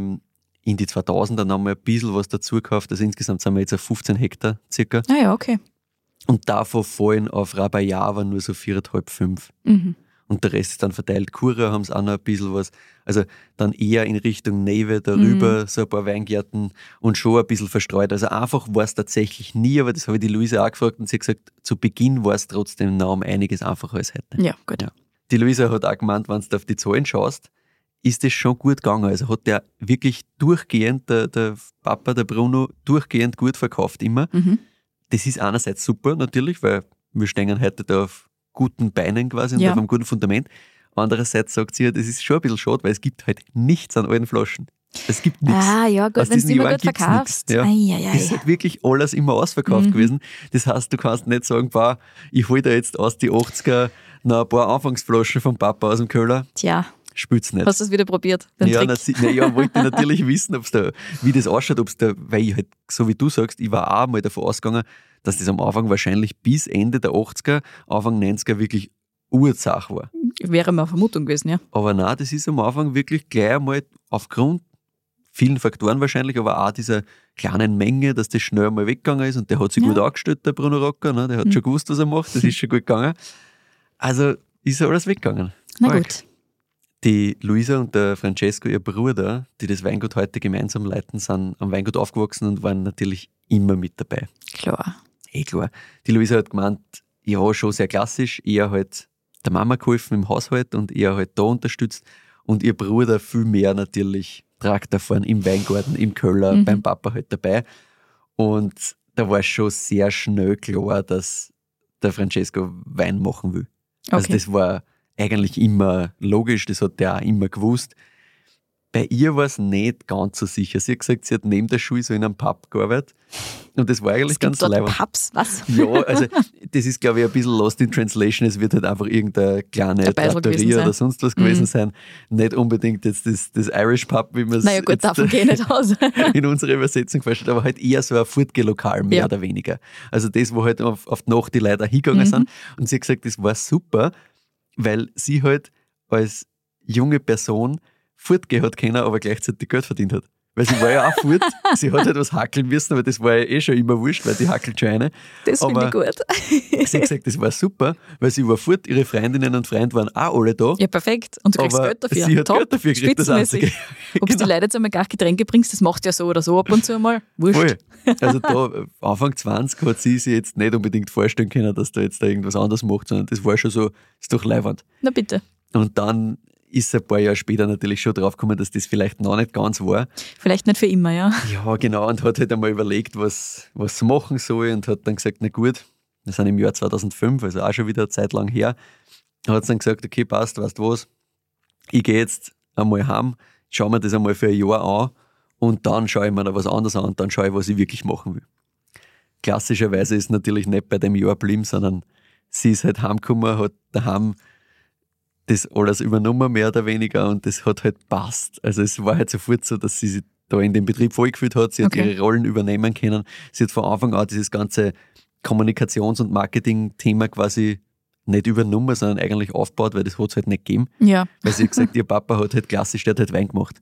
in die 2000er nochmal ein bisschen was dazu gekauft. Also insgesamt sind wir jetzt auf 15 Hektar circa. Ah ja, okay. Und davon fallen auf Rabayar aber nur so 4,5, 5. Und der Rest ist dann verteilt. Cura haben sie auch noch ein bisschen was. Also dann eher in Richtung Neve darüber, so ein paar Weingärten und schon ein bisschen verstreut. Also einfach war es tatsächlich nie, aber das habe ich die Luisa auch gefragt und sie hat gesagt, zu Beginn war es trotzdem noch um einiges einfacher als heute. Ja, gut. Ja. Die Luisa hat auch gemeint, wenn du auf die Zahlen schaust, ist das schon gut gegangen. Also hat der wirklich durchgehend, der Papa, der Bruno, durchgehend gut verkauft immer. Das ist einerseits super natürlich, weil wir stehen heute da auf guten Beinen quasi und auf einem guten Fundament. Andererseits sagt sie ja, das ist schon ein bisschen schade, weil es gibt halt nichts an alten Flaschen. Es gibt nichts. Ah ja, gut, wenn du immer gut verkaufst. Ja. Das ist halt wirklich alles immer ausverkauft gewesen. Das heißt, du kannst nicht sagen, boah, ich hole da jetzt aus die 80er noch ein paar Anfangsflaschen vom Papa aus dem Keller. Tja. Spürt's nicht. Hast du es wieder probiert? Wollte ich natürlich wissen, wie das ausschaut, weil ich halt, so wie du sagst, ich war auch mal davon ausgegangen, dass das am Anfang wahrscheinlich bis Ende der 80er, Anfang 90er wirklich Ursache war. Wäre mal eine Vermutung gewesen, ja. Aber nein, das ist am Anfang wirklich gleich einmal aufgrund vielen Faktoren wahrscheinlich, aber auch dieser kleinen Menge, dass das schnell einmal weggegangen ist, und der hat sich gut angestellt, der Bruno Rocca, ne? Der hat schon gewusst, was er macht, das ist schon gut gegangen. Also ist ja alles weggegangen. Na Arg. gut. Die Luisa und der Francesco, ihr Bruder, die das Weingut heute gemeinsam leiten, sind am Weingut aufgewachsen und waren natürlich immer mit dabei. Klar. Klar. Die Luisa hat gemeint, ja, schon sehr klassisch, eher halt der Mama geholfen im Haushalt und eher halt da unterstützt und ihr Bruder viel mehr natürlich Traktor fahren im Weingarten, im Keller, beim Papa halt dabei. Und da war schon sehr schnell klar, dass der Francesco Wein machen will. Also Okay. das war eigentlich immer logisch, das hat der auch immer gewusst. Bei ihr war es nicht ganz so sicher. Sie hat gesagt, sie hat neben der Schule so in einem Pub gearbeitet und das war eigentlich Es gibt ganz dort leibend. Pubs, was? Ja, also das ist, glaube ich, ein bisschen lost in translation. Es wird halt einfach irgendeine kleine Ein Beisel gewesen Trattoria sein. oder sonst was gewesen sein. Nicht unbedingt jetzt das Irish Pub, wie man es Naja gut, davon gehe ich nicht aus. in unserer Übersetzung versteht, aber halt eher so ein Furtgelokal, mehr Ja. oder weniger. Also das, wo halt auf die Nacht die Leute auch hingegangen sind. Und sie hat gesagt, das war super, weil sie halt als junge Person fortgehen hat können, aber gleichzeitig Geld verdient hat. Weil sie war ja auch fort, sie hat halt was hackeln müssen, aber das war ja eh schon immer wurscht, weil die hackelt schon eine. Das finde ich Aber gut. sie hat gesagt, das war super, weil sie war fort, ihre Freundinnen und Freunde waren auch alle da. Ja, perfekt. Und du kriegst Aber Geld dafür. sie hat Top. Geld dafür gekriegt, das Spitzenmäßig. Einzige. Ob du die Leute jetzt einmal gar Getränke bringst, das macht ja so oder so ab und zu einmal. Wurscht. Voll. Also da, Anfang 20 hat sie sich jetzt nicht unbedingt vorstellen können, dass da jetzt da irgendwas anderes macht, sondern das war schon so, ist doch leiwand. Na bitte. Und dann ist sie ein paar Jahre später natürlich schon drauf gekommen, dass das vielleicht noch nicht ganz war. Vielleicht nicht für immer, ja. Ja, genau, und hat halt einmal überlegt, was sie machen soll und hat dann gesagt, na gut, wir sind im Jahr 2005, also auch schon wieder eine Zeit lang her, hat dann gesagt, okay, passt, weißt du was, ich gehe jetzt einmal heim, schau mir das einmal für ein Jahr an und dann schaue ich mir da was anderes an und dann schaue ich, was ich wirklich machen will. Klassischerweise ist natürlich nicht bei dem Jahr geblieben, sondern sie ist halt heimgekommen, hat daheim das alles übernommen, mehr oder weniger, und das hat halt passt. Also es war halt sofort so, dass sie sich da in dem Betrieb vollgefühlt hat, sie hat Okay. ihre Rollen übernehmen können, sie hat von Anfang an dieses ganze Kommunikations- und Marketing-Thema quasi nicht übernommen, sondern eigentlich aufgebaut, weil das hat es halt nicht gegeben. Ja. Weil sie hat gesagt, ihr Papa hat halt klassisch, der hat halt Wein gemacht.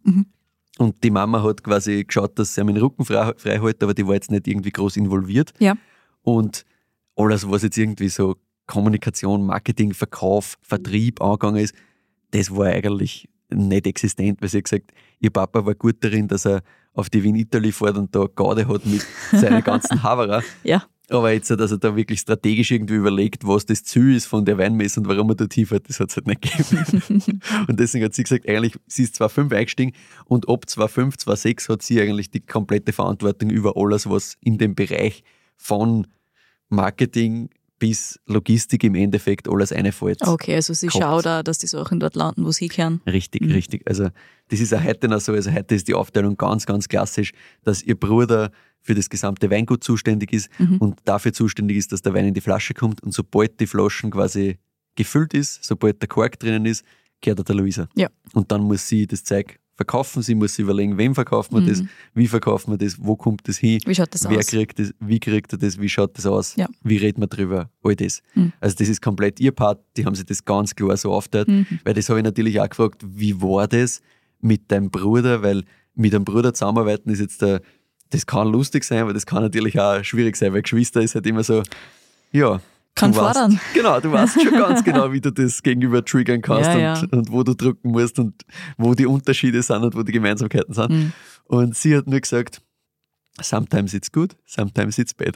Und die Mama hat quasi geschaut, dass sie ihm den Rücken frei hält, aber die war jetzt nicht irgendwie groß involviert. Ja. Und alles, was jetzt irgendwie so Kommunikation, Marketing, Verkauf, Vertrieb angegangen ist, das war eigentlich nicht existent, weil sie hat gesagt, ihr Papa war gut darin, dass er auf die Wien Italy fährt und da Gaude hat mit seinen ganzen Haverer. Ja. Aber jetzt, dass er da wirklich strategisch irgendwie überlegt, was das Ziel ist von der Weinmesse und warum er da tief hat, das hat es halt nicht gegeben. Und deswegen hat sie gesagt, eigentlich, sie ist 2005 eingestiegen und ab 2005, 2006 hat sie eigentlich die komplette Verantwortung über alles, was in dem Bereich von Marketing bis Logistik im Endeffekt alles reinfällt. Okay, also sie Gehabt. schaut da, dass die Sachen dort landen, wo sie kehren. Richtig, richtig. Also das ist auch heute noch so. Also heute ist die Aufteilung ganz, ganz klassisch, dass ihr Bruder für das gesamte Weingut zuständig ist und dafür zuständig ist, dass der Wein in die Flasche kommt. Und sobald die Flaschen quasi gefüllt ist, sobald der Kork drinnen ist, gehört er der Luisa. Ja. Und dann muss sie das Zeug verkaufen. Sie muss sich überlegen, wem verkaufen wir das, wie verkaufen wir das, wo kommt das hin, Wie schaut das wer aus? kriegt das, wie kriegt er das, wie schaut das aus, Ja. wie reden wir drüber, all das. Also das ist komplett ihr Part, die haben sich das ganz klar so aufgeteilt, weil das habe ich natürlich auch gefragt, wie war das mit deinem Bruder, weil mit einem Bruder zusammenarbeiten ist jetzt das kann lustig sein, aber das kann natürlich auch schwierig sein, weil Geschwister ist halt immer so, ja, Kann du weißt, fordern. Genau, du weißt schon ganz genau, wie du das gegenüber triggern kannst Ja, und wo du drücken musst und wo die Unterschiede sind und wo die Gemeinsamkeiten sind. Und sie hat nur gesagt, sometimes it's good, sometimes it's bad.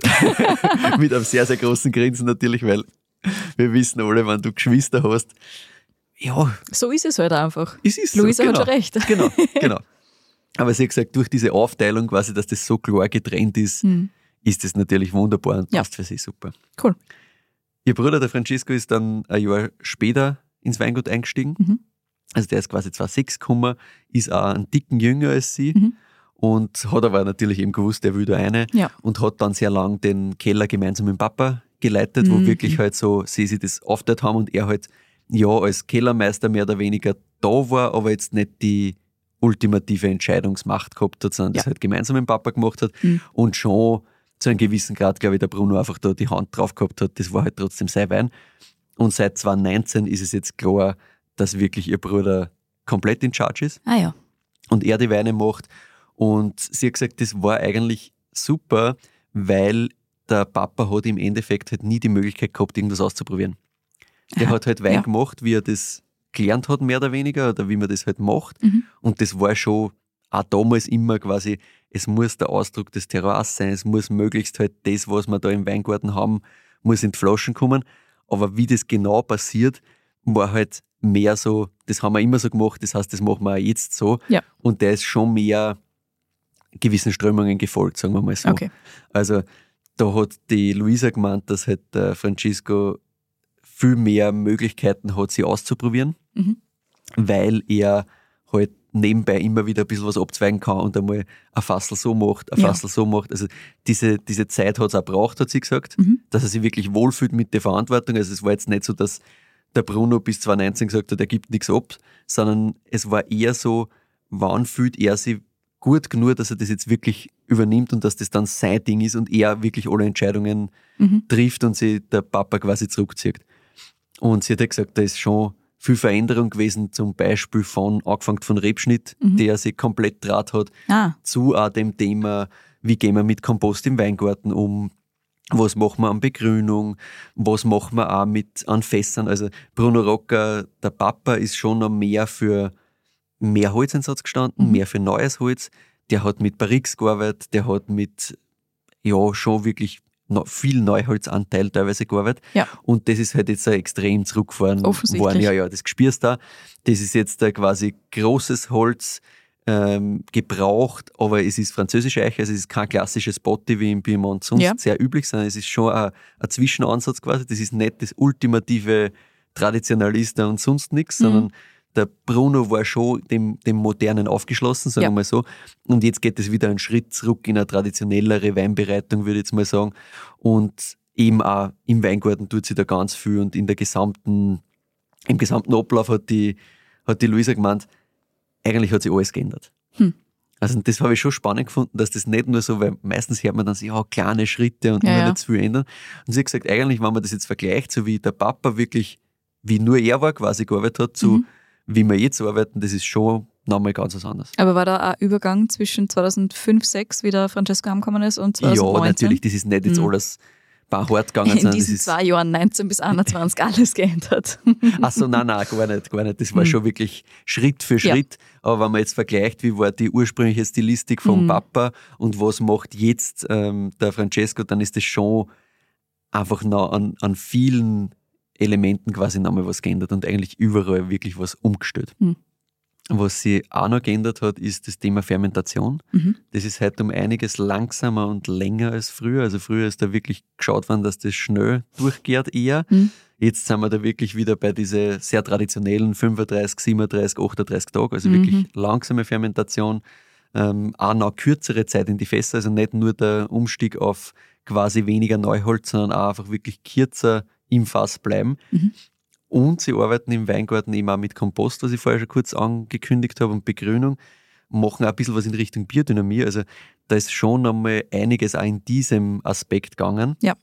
Mit einem sehr, sehr großen Grinsen natürlich, weil wir wissen alle, wenn du Geschwister hast, ja, So ist es halt einfach. es ist Luisa so. hat schon recht. Genau. Aber sie hat gesagt, durch diese Aufteilung quasi, dass das so klar getrennt ist, ist das natürlich wunderbar und Ja. passt für sie super. Cool. Ihr Bruder, der Francesco, ist dann ein Jahr später ins Weingut eingestiegen. Also der ist quasi 2006 gekommen, ist auch einen Dicken jünger als sie und hat aber natürlich eben gewusst, er will da rein Ja. und hat dann sehr lang den Keller gemeinsam mit dem Papa geleitet, wo wirklich halt so sie sich das aufgeteilt haben und er halt ja als Kellermeister mehr oder weniger da war, aber jetzt nicht die ultimative Entscheidungsmacht gehabt hat, sondern das halt gemeinsam mit dem Papa gemacht hat und schon zu einem gewissen Grad, glaube ich, der Bruno einfach da die Hand drauf gehabt hat, das war halt trotzdem sein Wein. Und seit 2019 ist es jetzt klar, dass wirklich ihr Bruder komplett in Charge ist Ah ja. und er die Weine macht. Und sie hat gesagt, das war eigentlich super, weil der Papa hat im Endeffekt halt nie die Möglichkeit gehabt, irgendwas auszuprobieren. Der hat halt Wein gemacht, wie er das gelernt hat, mehr oder weniger, oder wie man das halt macht. Und das war schon auch damals immer quasi, es muss der Ausdruck des Terroirs sein, es muss möglichst halt das, was wir da im Weingarten haben, muss in die Flaschen kommen. Aber wie das genau passiert, war halt mehr so, das haben wir immer so gemacht, das heißt, das machen wir auch jetzt so. Ja. Und der ist schon mehr gewissen Strömungen gefolgt, sagen wir mal so. Okay. Also da hat die Luisa gemeint, dass halt der Francesco viel mehr Möglichkeiten hat, sie auszuprobieren, weil er halt nebenbei immer wieder ein bisschen was abzweigen kann und einmal ein Fassel so macht, ein Fassel so macht. Also diese Zeit hat es auch gebraucht, hat sie gesagt, dass er sich wirklich wohlfühlt mit der Verantwortung. Also es war jetzt nicht so, dass der Bruno bis 2019 gesagt hat, er gibt nichts ab, sondern es war eher so, wann fühlt er sich gut genug, dass er das jetzt wirklich übernimmt und dass das dann sein Ding ist und er wirklich alle Entscheidungen trifft und sich der Papa quasi zurückzieht. Und sie hat ja gesagt, da ist schon viel Veränderung gewesen, zum Beispiel angefangen von Rebschnitt, der sich komplett draht hat, zu auch dem Thema, wie gehen wir mit Kompost im Weingarten um, was machen wir an Begrünung, was machen wir auch an Fässern. Also Bruno Rocker, der Papa, ist schon noch mehr für mehr Holzeinsatz gestanden, mehr für neues Holz. Der hat mit Barrix gearbeitet, der hat mit schon wirklich viel Neuholzanteil teilweise gearbeitet. Ja. Und das ist halt jetzt extrem zurückgefahren worden. Ja, das spürst du da. Das ist jetzt quasi großes Holz, gebraucht, aber es ist französische Eiche, also es ist kein klassisches Botti wie im Piemont sonst sehr üblich, sondern es ist schon ein Zwischenansatz quasi. Das ist nicht das ultimative Traditionalista und sonst nichts, sondern der Bruno war schon dem Modernen aufgeschlossen, sagen wir mal so. Und jetzt geht es wieder einen Schritt zurück in eine traditionellere Weinbereitung, würde ich jetzt mal sagen. Und eben auch im Weingarten tut sie da ganz viel und im gesamten Ablauf hat die Luisa gemeint, eigentlich hat sich alles geändert. Also das habe ich schon spannend gefunden, dass das nicht nur so, weil meistens hört man dann so, kleine Schritte und immer nicht zu viel ändern. Und sie hat gesagt, eigentlich, wenn man das jetzt vergleicht, so wie der Papa wirklich, wie nur er war, quasi gearbeitet hat, zu wie wir jetzt arbeiten, das ist schon nochmal ganz was anderes. Aber war da ein Übergang zwischen 2005, 2006, wie der Francesco heimgekommen ist, und 2019? Ja, natürlich, das ist nicht jetzt alles hart gegangen. In diesen 2 Jahren, 19 bis 21, alles geändert. Achso, nein, gar nicht. Das war schon wirklich Schritt für Schritt. Aber wenn man jetzt vergleicht, wie war die ursprüngliche Stilistik vom Papa und was macht jetzt der Francesco, dann ist das schon einfach noch an vielen Elementen quasi nochmal was geändert und eigentlich überall wirklich was umgestellt. Was sie auch noch geändert hat, ist das Thema Fermentation. Das ist heute um einiges langsamer und länger als früher. Also früher ist da wirklich geschaut worden, dass das schnell durchgeht eher. Jetzt sind wir da wirklich wieder bei diesen sehr traditionellen 35, 37, 38 Tage, also wirklich langsame Fermentation. Auch noch kürzere Zeit in die Fässer, also nicht nur der Umstieg auf quasi weniger Neuholz, sondern auch einfach wirklich kürzer im Fass bleiben. Und sie arbeiten im Weingarten eben auch mit Kompost, was ich vorher schon kurz angekündigt habe, und Begrünung, machen auch ein bisschen was in Richtung Biodynamie. Also da ist schon einmal einiges auch in diesem Aspekt gegangen. Ja.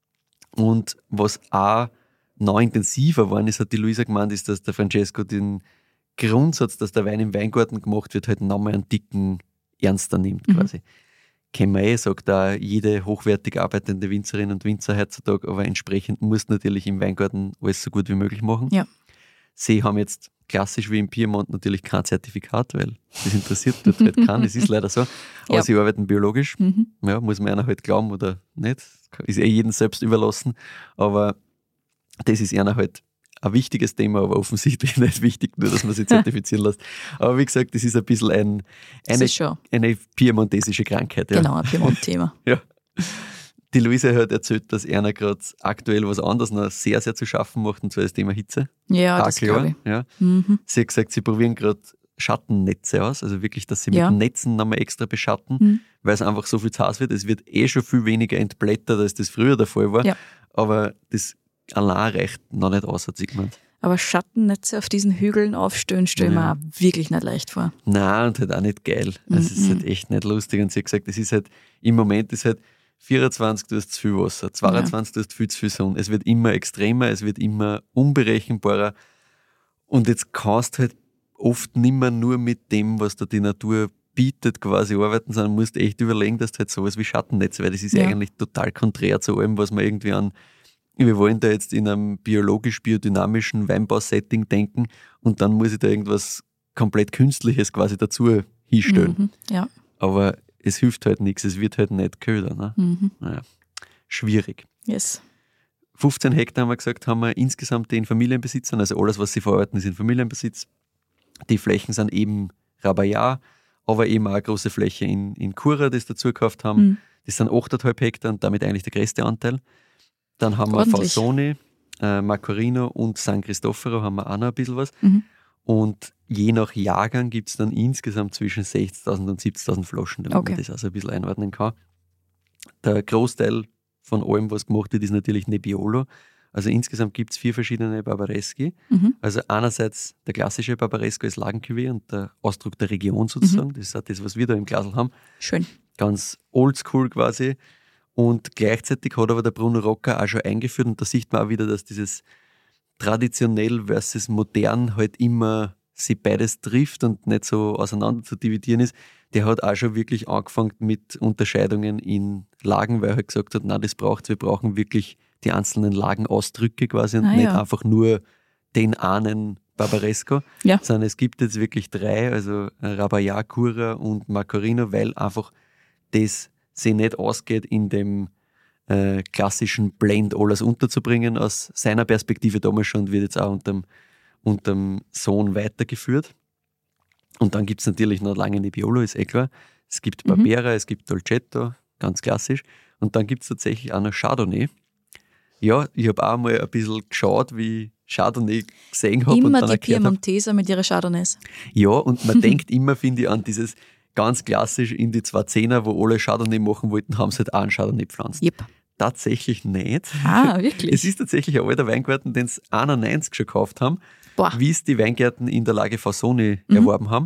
Und was auch noch intensiver geworden ist, hat die Luisa gemeint, ist, dass der Francesco den Grundsatz, dass der Wein im Weingarten gemacht wird, halt nochmal einen dicken ernster nimmt quasi. Kennen wir sagt da jede hochwertig arbeitende Winzerin und Winzer heutzutage, aber entsprechend muss natürlich im Weingarten alles so gut wie möglich machen. Ja. Sie haben jetzt klassisch wie im Piemont natürlich kein Zertifikat, weil das interessiert dort halt keinen, das ist leider so. Aber sie arbeiten biologisch, muss man einer halt glauben oder nicht, ist jedem selbst überlassen, aber das ist einer halt ein wichtiges Thema, aber offensichtlich nicht wichtig, nur dass man sich zertifizieren lässt. Aber wie gesagt, das ist ein bisschen eine piemontesische Krankheit. Ja. Genau, ein Piemont-Thema. Ja. Die Luisa hat erzählt, dass einer gerade aktuell was anderes noch sehr, sehr zu schaffen macht, und zwar das Thema Hitze. Ja, das glaube ich. Ja. Sie hat gesagt, sie probieren gerade Schattennetze aus, also wirklich, dass sie mit Netzen nochmal extra beschatten, weil es einfach so viel zu heiß wird. Es wird schon viel weniger entblättert, als das früher der Fall war. Ja. Aber das allein reicht noch nicht aus, hat sie gemeint. Aber Schattennetze auf diesen Hügeln aufstellen, stellen wir auch wirklich nicht leicht vor. Nein, und halt auch nicht geil. Also es ist halt echt nicht lustig. Und sie hat gesagt, es ist halt, im Moment ist halt 24, du hast zu viel Wasser, 22, du hast viel zu viel Sonne. Es wird immer extremer, es wird immer unberechenbarer. Und jetzt kannst du halt oft nicht mehr nur mit dem, was da die Natur bietet, quasi arbeiten, sondern musst echt überlegen, dass du halt sowas wie Schattennetze, weil das ist eigentlich total konträr zu allem, was man irgendwie an wir wollen da jetzt in einem biologisch-biodynamischen Weinbau-Setting denken und dann muss ich da irgendwas komplett Künstliches quasi dazu hinstellen. Ja. Aber es hilft halt nichts, es wird halt nicht köder. Ne? Naja, schwierig. Yes. 15 Hektar haben wir gesagt, haben wir insgesamt den Familienbesitzern, also alles, was sie verarbeiten, ist in Familienbesitz. Die Flächen sind eben Rabayat, aber eben auch eine große Fläche in Cura, die sie dazu gekauft haben. Das sind 8,5 Hektar und damit eigentlich der größte Anteil. Dann haben wir Falsone, Macorino und San Cristoforo haben wir auch noch ein bisschen was. Und je nach Jahrgang gibt es dann insgesamt zwischen 60.000 und 70.000 Flaschen, damit man das also ein bisschen einordnen kann. Der Großteil von allem, was gemacht wird, ist natürlich Nebbiolo. Also insgesamt gibt es 4 verschiedene Barbareschi. Also einerseits der klassische Barbaresco als Lagencuvée und der Ausdruck der Region sozusagen. Das ist auch das, was wir da im Glasl haben. Schön. Ganz oldschool quasi. Und gleichzeitig hat aber der Bruno Rocca auch schon eingeführt und da sieht man auch wieder, dass dieses traditionell versus modern halt immer sie beides trifft und nicht so auseinander zu dividieren ist. Der hat auch schon wirklich angefangen mit Unterscheidungen in Lagen, weil er halt gesagt hat, nein, das braucht's, wir brauchen wirklich die einzelnen Lagenausdrücke quasi und nicht einfach nur den einen Barbaresco, sondern es gibt jetzt wirklich 3, also Rabayat, Cura und Macorino, weil einfach das sich nicht ausgeht, in dem klassischen Blend alles unterzubringen, aus seiner Perspektive damals schon, wird jetzt auch unterm Sohn weitergeführt. Und dann gibt es natürlich noch lange Nebbiolo, ist eh klar. Es gibt Barbera, es gibt Dolcetto, ganz klassisch. Und dann gibt es tatsächlich auch noch Chardonnay. Ja, ich habe auch mal ein bisschen geschaut, wie ich Chardonnay gesehen habe. Immer und dann die Piemonteser mit ihren Chardonnays. Ja, und man denkt immer, finde ich, an dieses ganz klassisch in die 210er, wo alle Chardonnay machen wollten, haben sie halt auch einen Chardonnay gepflanzt. Yep. Tatsächlich nicht. Ah, wirklich? Es ist tatsächlich ein alter Weingarten, den sie 91 schon gekauft haben, wie es die Weingärten in der Lage Falsone erworben haben.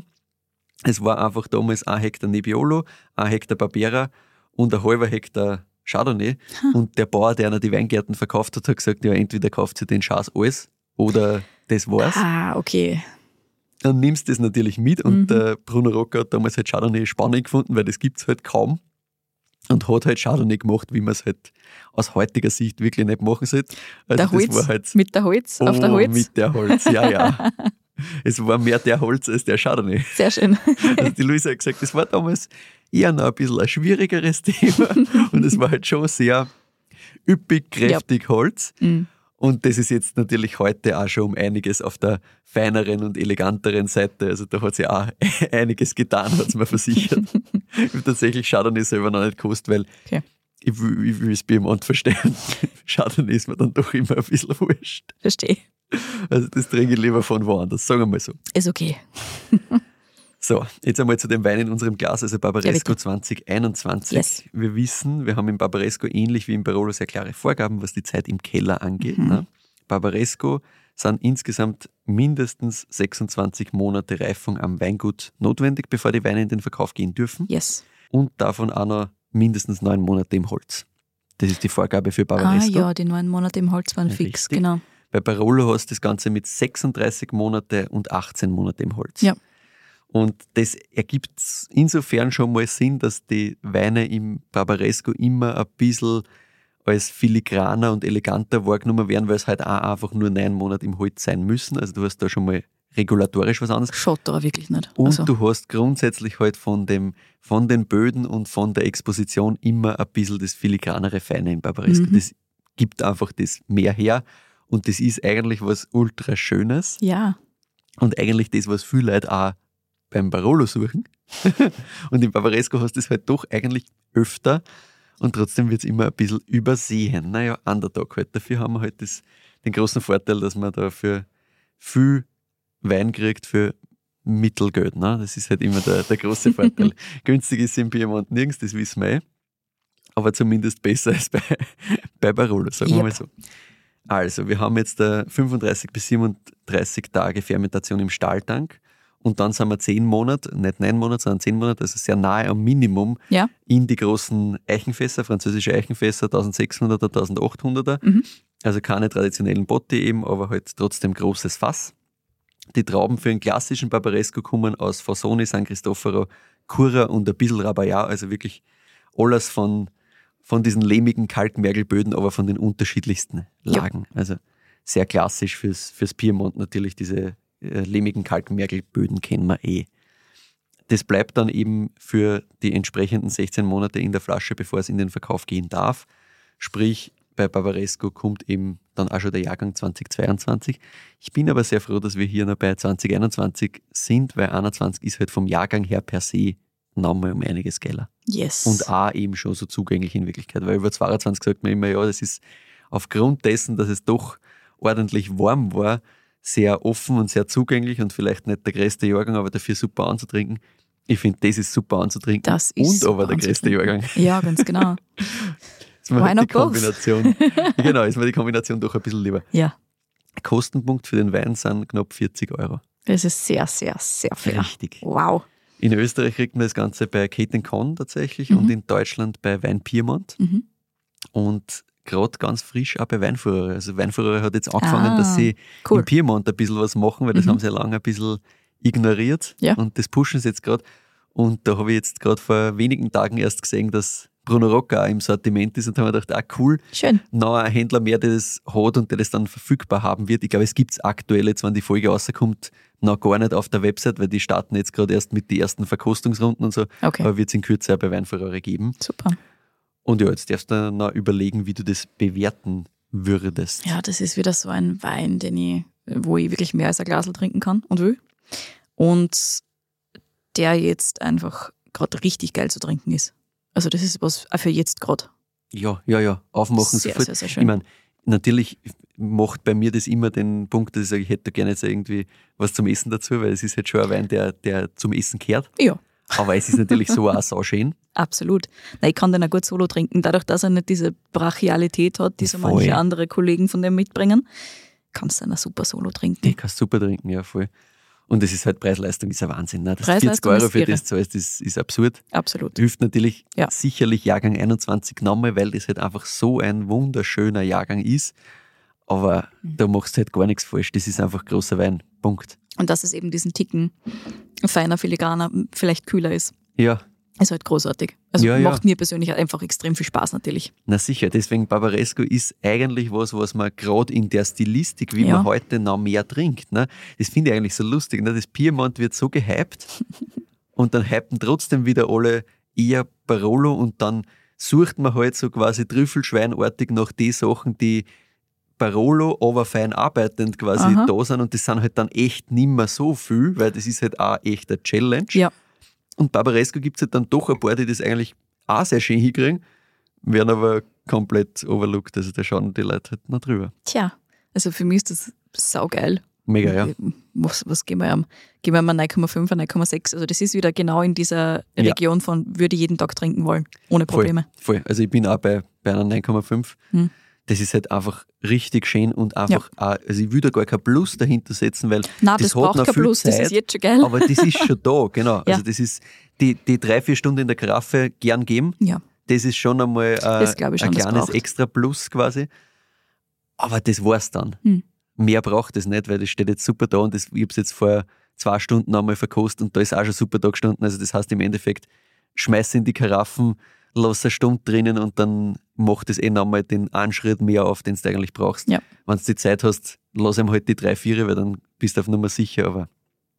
Es war einfach damals 1 Hektar Nebbiolo, 1 Hektar Barbera und ein halber Hektar Chardonnay. Und der Bauer, der die Weingärten verkauft hat, hat gesagt, ja, entweder kauft sie den Scheiß alles oder das war's. Ah, okay. Dann nimmst du das natürlich mit und der Bruno Rocca hat damals halt Chardonnay spannend gefunden, weil das gibt es halt kaum. Und hat halt Chardonnay gemacht, wie man es halt aus heutiger Sicht wirklich nicht machen sollte. Also der Holz, war halt, mit der Holz, auf der Holz? Mit der Holz, ja. Es war mehr der Holz als der Chardonnay. Sehr schön. Also die Luisa hat gesagt, das war damals eher noch ein bisschen ein schwierigeres Thema und es war halt schon sehr üppig, kräftig Holz. Und das ist jetzt natürlich heute auch schon um einiges auf der feineren und eleganteren Seite. Also da hat sich auch einiges getan, hat es mir versichert. Ich habe tatsächlich Chardonnay selber noch nicht gekostet, weil ich will es bei jemand verstehen. Chardonnay ist mir dann doch immer ein bisschen wurscht. Verstehe. Also das trinke ich lieber von woanders, sagen wir mal so. Ist okay. So, jetzt einmal zu dem Wein in unserem Glas, also Barbaresco 2021. Yes. Wir wissen, wir haben im Barbaresco ähnlich wie im Barolo sehr klare Vorgaben, was die Zeit im Keller angeht. Ne? Barbaresco sind insgesamt mindestens 26 Monate Reifung am Weingut notwendig, bevor die Weine in den Verkauf gehen dürfen. Yes. Und davon auch noch mindestens 9 Monate im Holz. Das ist die Vorgabe für Barbaresco. Ah ja, die 9 Monate im Holz waren fix, richtig. Genau. Bei Barolo hast du das Ganze mit 36 Monate und 18 Monate im Holz. Ja. Und das ergibt insofern schon mal Sinn, dass die Weine im Barbaresco immer ein bisschen als filigraner und eleganter wahrgenommen werden, weil es halt auch einfach nur 9 Monate im Holz sein müssen. Also du hast da schon mal regulatorisch was anderes. Schaut aber wirklich nicht. Und du hast grundsätzlich halt von den Böden und von der Exposition immer ein bisschen das filigranere Feine im Barbaresco. Das gibt einfach das mehr her und das ist eigentlich was ultra Schönes. Ja. Und eigentlich das, was viele Leute auch beim Barolo suchen. Und im Barbaresco hast du es halt doch eigentlich öfter und trotzdem wird es immer ein bisschen übersehen. Naja, Underdog halt. Dafür haben wir halt den großen Vorteil, dass man da für viel Wein kriegt für Mittelgeld. Ne? Das ist halt immer der große Vorteil. Günstig ist im Piemont nirgends, das wissen wir aber zumindest besser als bei Barolo, sagen wir mal so. Also, wir haben jetzt 35 bis 37 Tage Fermentation im Stahltank. Und dann sind wir 10 Monate, nicht 9 Monate, sondern 10 Monate, also sehr nahe am Minimum in die großen Eichenfässer, französische Eichenfässer, 1600er, 1800er. Also keine traditionellen Botti eben, aber halt trotzdem großes Fass. Die Trauben für einen klassischen Barbaresco kommen aus Falsone, San Cristoforo, Cura und ein bisschen Rabayat, also wirklich alles von von diesen lehmigen Kalkmergelböden, aber von den unterschiedlichsten Lagen. Ja. Also sehr klassisch fürs Piemont natürlich, diese lehmigen Kalkmergelböden kennen wir eh. Das bleibt dann eben für die entsprechenden 16 Monate in der Flasche, bevor es in den Verkauf gehen darf. Sprich, bei Barbaresco kommt eben dann auch schon der Jahrgang 2022. Ich bin aber sehr froh, dass wir hier noch bei 2021 sind, weil 21 ist halt vom Jahrgang her per se nochmal um einiges geiler. Yes. Und auch eben schon so zugänglich in Wirklichkeit, weil über 22 sagt man immer, ja, das ist aufgrund dessen, dass es doch ordentlich warm war, sehr offen und sehr zugänglich und vielleicht nicht der größte Jahrgang, aber dafür super anzutrinken. Ich finde, das ist super anzutrinken Das ist und aber der größte Jahrgang. Ja, ganz genau. Ist mir halt die Kombination, genau, ist mir die Kombination doch ein bisschen lieber. Ja. Kostenpunkt für den Wein sind knapp 40 €. Das ist sehr, sehr, sehr fair. Richtig. Wow. In Österreich kriegt man das Ganze bei Kate & Con tatsächlich und in Deutschland bei Wein Piemont. Und gerade ganz frisch auch bei Weinführer. Also Weinführer hat jetzt angefangen, dass sie cool. in Piemont ein bisschen was machen, weil das haben sie ja lange ein bisschen ignoriert. Ja. Und das pushen sie jetzt gerade. Und da habe ich jetzt gerade vor wenigen Tagen erst gesehen, dass Bruno Rocca auch im Sortiment ist und da haben wir gedacht, cool, schön. Okay. Aber wird es in Kürze auch bei Weinführer geben. Super. Und ja, jetzt darfst du noch überlegen, wie du das bewerten würdest. Ja, das ist wieder so ein Wein, wo ich wirklich mehr als ein Glasl trinken kann und will. Und der jetzt einfach gerade richtig geil zu trinken ist. Also das ist was auch für jetzt gerade. Ja. Aufmachen Sehr, sofort. sehr, sehr schön. Ich meine, natürlich macht bei mir das immer den Punkt, dass ich sage, ich hätte da gerne jetzt irgendwie was zum Essen dazu, weil es ist halt schon ein Wein, der zum Essen gehört. Ja. Aber es ist natürlich so auch sauschön. Absolut. Nein, ich kann den auch gut solo trinken. Dadurch, dass er nicht diese Brachialität hat, die so Voll. manche andere Kollegen von dem mitbringen, kannst du einen super solo trinken. Die kannst du super trinken, ja voll. Und das ist halt Preis-Leistung, ist ein Wahnsinn. Ne? Das 40 Preis-Leistung € ist für irre. das zahlst, ist absurd. Absolut. Hilft natürlich Ja. sicherlich Jahrgang 21 nochmal, weil das halt einfach so ein wunderschöner Jahrgang ist. Aber da machst du halt gar nichts falsch. Das ist einfach großer Wein. Punkt. Und dass es eben diesen Ticken feiner, filigraner, vielleicht kühler ist, Ja, ist halt großartig. Also Ja, macht mir persönlich einfach extrem viel Spaß natürlich. na sicher. Deswegen Barbaresco ist eigentlich was man gerade in der Stilistik, wie Ja. man heute noch mehr trinkt. Ne? Das finde ich eigentlich so lustig. Ne? Das Piemont wird so gehypt und dann hypen trotzdem wieder alle eher Barolo und dann sucht man halt so quasi trüffelschweinartig nach den Sachen, die Barolo, aber fein arbeitend quasi Aha. da sind und das sind halt dann echt nimmer so viel, weil das ist halt auch echt eine Challenge. Ja. Und Barbaresco gibt es halt dann doch ein paar, die das eigentlich auch sehr schön hinkriegen, werden aber komplett overlooked. Also da schauen die Leute halt noch drüber. Tja, also für mich ist das saugeil. Mega, ja. Was geben wir ihm? Geben wir ihm 9,5, 9,6. Also das ist wieder genau in dieser Ja. Region von würde jeden Tag trinken wollen, ohne Probleme. Voll. Also ich bin auch bei einer 9,5. Hm. Das ist halt einfach richtig schön und einfach auch, also ich will da gar kein Plus dahinter setzen, weil Nein, das das hat braucht noch kein viel Plus, Zeit, das ist jetzt schon geil. aber das ist schon da, genau. Ja. Also das ist die 3-4 Stunden in der Karaffe gern geben. Ja, Das ist schon einmal Das glaube ich schon, ein das kleines braucht. Extra Plus quasi. Aber das war's dann. Hm. Mehr braucht es nicht, weil das steht jetzt super da und ich habe es jetzt vor 2 Stunden einmal verkostet und da ist auch schon super da gestanden. Also das heißt im Endeffekt, schmeiß in die Karaffen, lass eine Stunde drinnen und dann macht es nochmal den einen Schritt mehr auf, den du eigentlich brauchst. Ja. Wenn du die Zeit hast, lass ihm halt die 3-4, weil dann bist du auf Nummer sicher, aber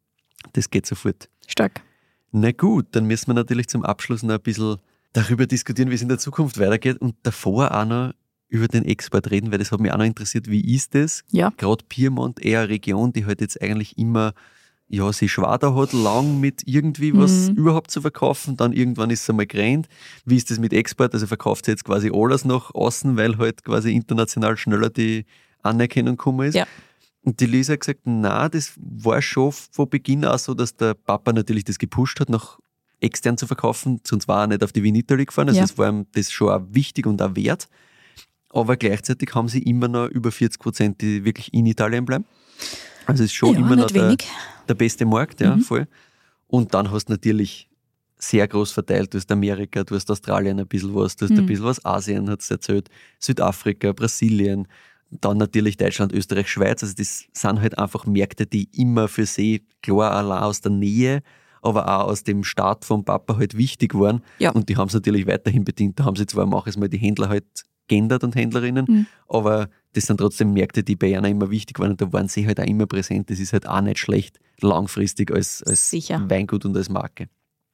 das geht sofort. stark. Na gut, dann müssen wir natürlich zum Abschluss noch ein bisschen darüber diskutieren, wie es in der Zukunft weitergeht und davor auch noch über den Export reden, weil das hat mich auch noch interessiert, wie ist das? Ja. Gerade Piemont, eher eine Region, die halt jetzt eigentlich immer, ja, sich schwer da hat, lang mit irgendwie was überhaupt zu verkaufen, dann irgendwann ist es einmal gerannt. Wie ist das mit Export? Also verkauft sie jetzt quasi alles nach außen, weil halt quasi international schneller die Anerkennung gekommen ist. Ja. Und die Lisa hat gesagt, na, das war schon von Beginn auch so, dass der Papa natürlich das gepusht hat, nach extern zu verkaufen, sonst war er nicht auf die Wien Italy gefahren, also Ja. es war ihm das schon auch wichtig und auch wert. Aber gleichzeitig haben sie immer noch über 40%, die wirklich in Italien bleiben. Also es ist schon Ja, immer noch nicht wenig. der beste Markt, ja, voll. Und dann hast du natürlich sehr groß verteilt, du hast Amerika, du hast Australien ein bisschen was, du hast ein bisschen was Asien, hat es erzählt, Südafrika, Brasilien, dann natürlich Deutschland, Österreich, Schweiz. Also das sind halt einfach Märkte, die immer für sie, klar allein aus der Nähe, aber auch aus dem Start vom Papa halt wichtig waren. Ja. Und die haben es natürlich weiterhin bedient. Da haben sie zwar, mach es mal, die Händler halt geändert und Händlerinnen, aber das sind trotzdem Märkte, die bei einer immer wichtig waren und da waren sie halt auch immer präsent. Das ist halt auch nicht schlecht langfristig als Weingut und als Marke.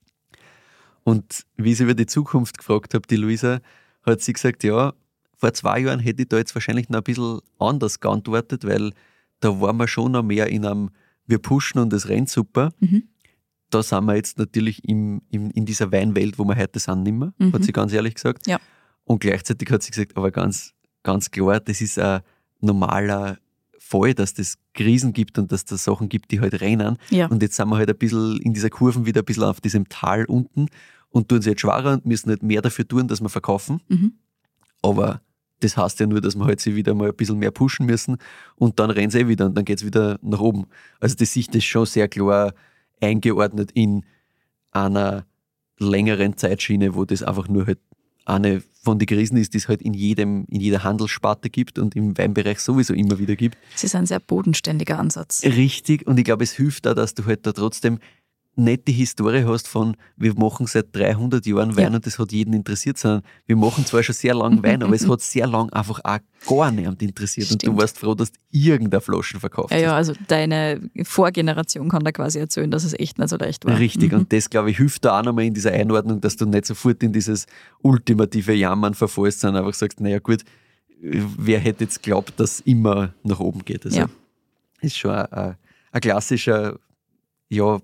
Und wie ich sie über die Zukunft gefragt habe, die Luisa, hat sie gesagt, ja, vor 2 Jahren hätte ich da jetzt wahrscheinlich noch ein bisschen anders geantwortet, weil da waren wir schon noch mehr in einem, wir pushen und es rennt super. Da sind wir jetzt natürlich in dieser Weinwelt, wo wir heute sind, nicht mehr, hat sie ganz ehrlich gesagt. Ja. Und gleichzeitig hat sie gesagt, aber ganz, ganz klar, das ist ein normaler Fall, dass das Krisen gibt und dass es Sachen gibt, die halt rennen. Ja. Und jetzt sind wir halt ein bisschen in dieser Kurven wieder ein bisschen auf diesem Tal unten und tun sie jetzt schwerer und müssen halt mehr dafür tun, dass wir verkaufen. Aber das heißt ja nur, dass wir halt sie wieder mal ein bisschen mehr pushen müssen und dann rennen sie wieder und dann geht es wieder nach oben. Also die Sicht ist schon sehr klar eingeordnet in einer längeren Zeitschiene, wo das einfach nur halt eine von den Krisen ist, die es halt in jeder Handelssparte gibt und im Weinbereich sowieso immer wieder gibt. Es ist ein sehr bodenständiger Ansatz. Richtig, und ich glaube, es hilft auch, dass du halt da trotzdem nicht die Historie hast von, wir machen seit 300 Jahren Wein und das hat jeden interessiert, sondern wir machen zwar schon sehr lange Wein, aber es hat sehr lang einfach auch gar niemand interessiert. Stimmt. Und du warst froh, dass du irgendeine Flaschen verkauft hast. Ja, also deine Vorgeneration kann da quasi erzählen, dass es echt nicht so leicht war. Richtig, und das, glaube ich, hilft da auch nochmal in dieser Einordnung, dass du nicht sofort in dieses ultimative Jammern verfallst, sondern einfach sagst, naja gut, wer hätte jetzt geglaubt, dass es immer nach oben geht. Also ist schon ein klassischer, ja,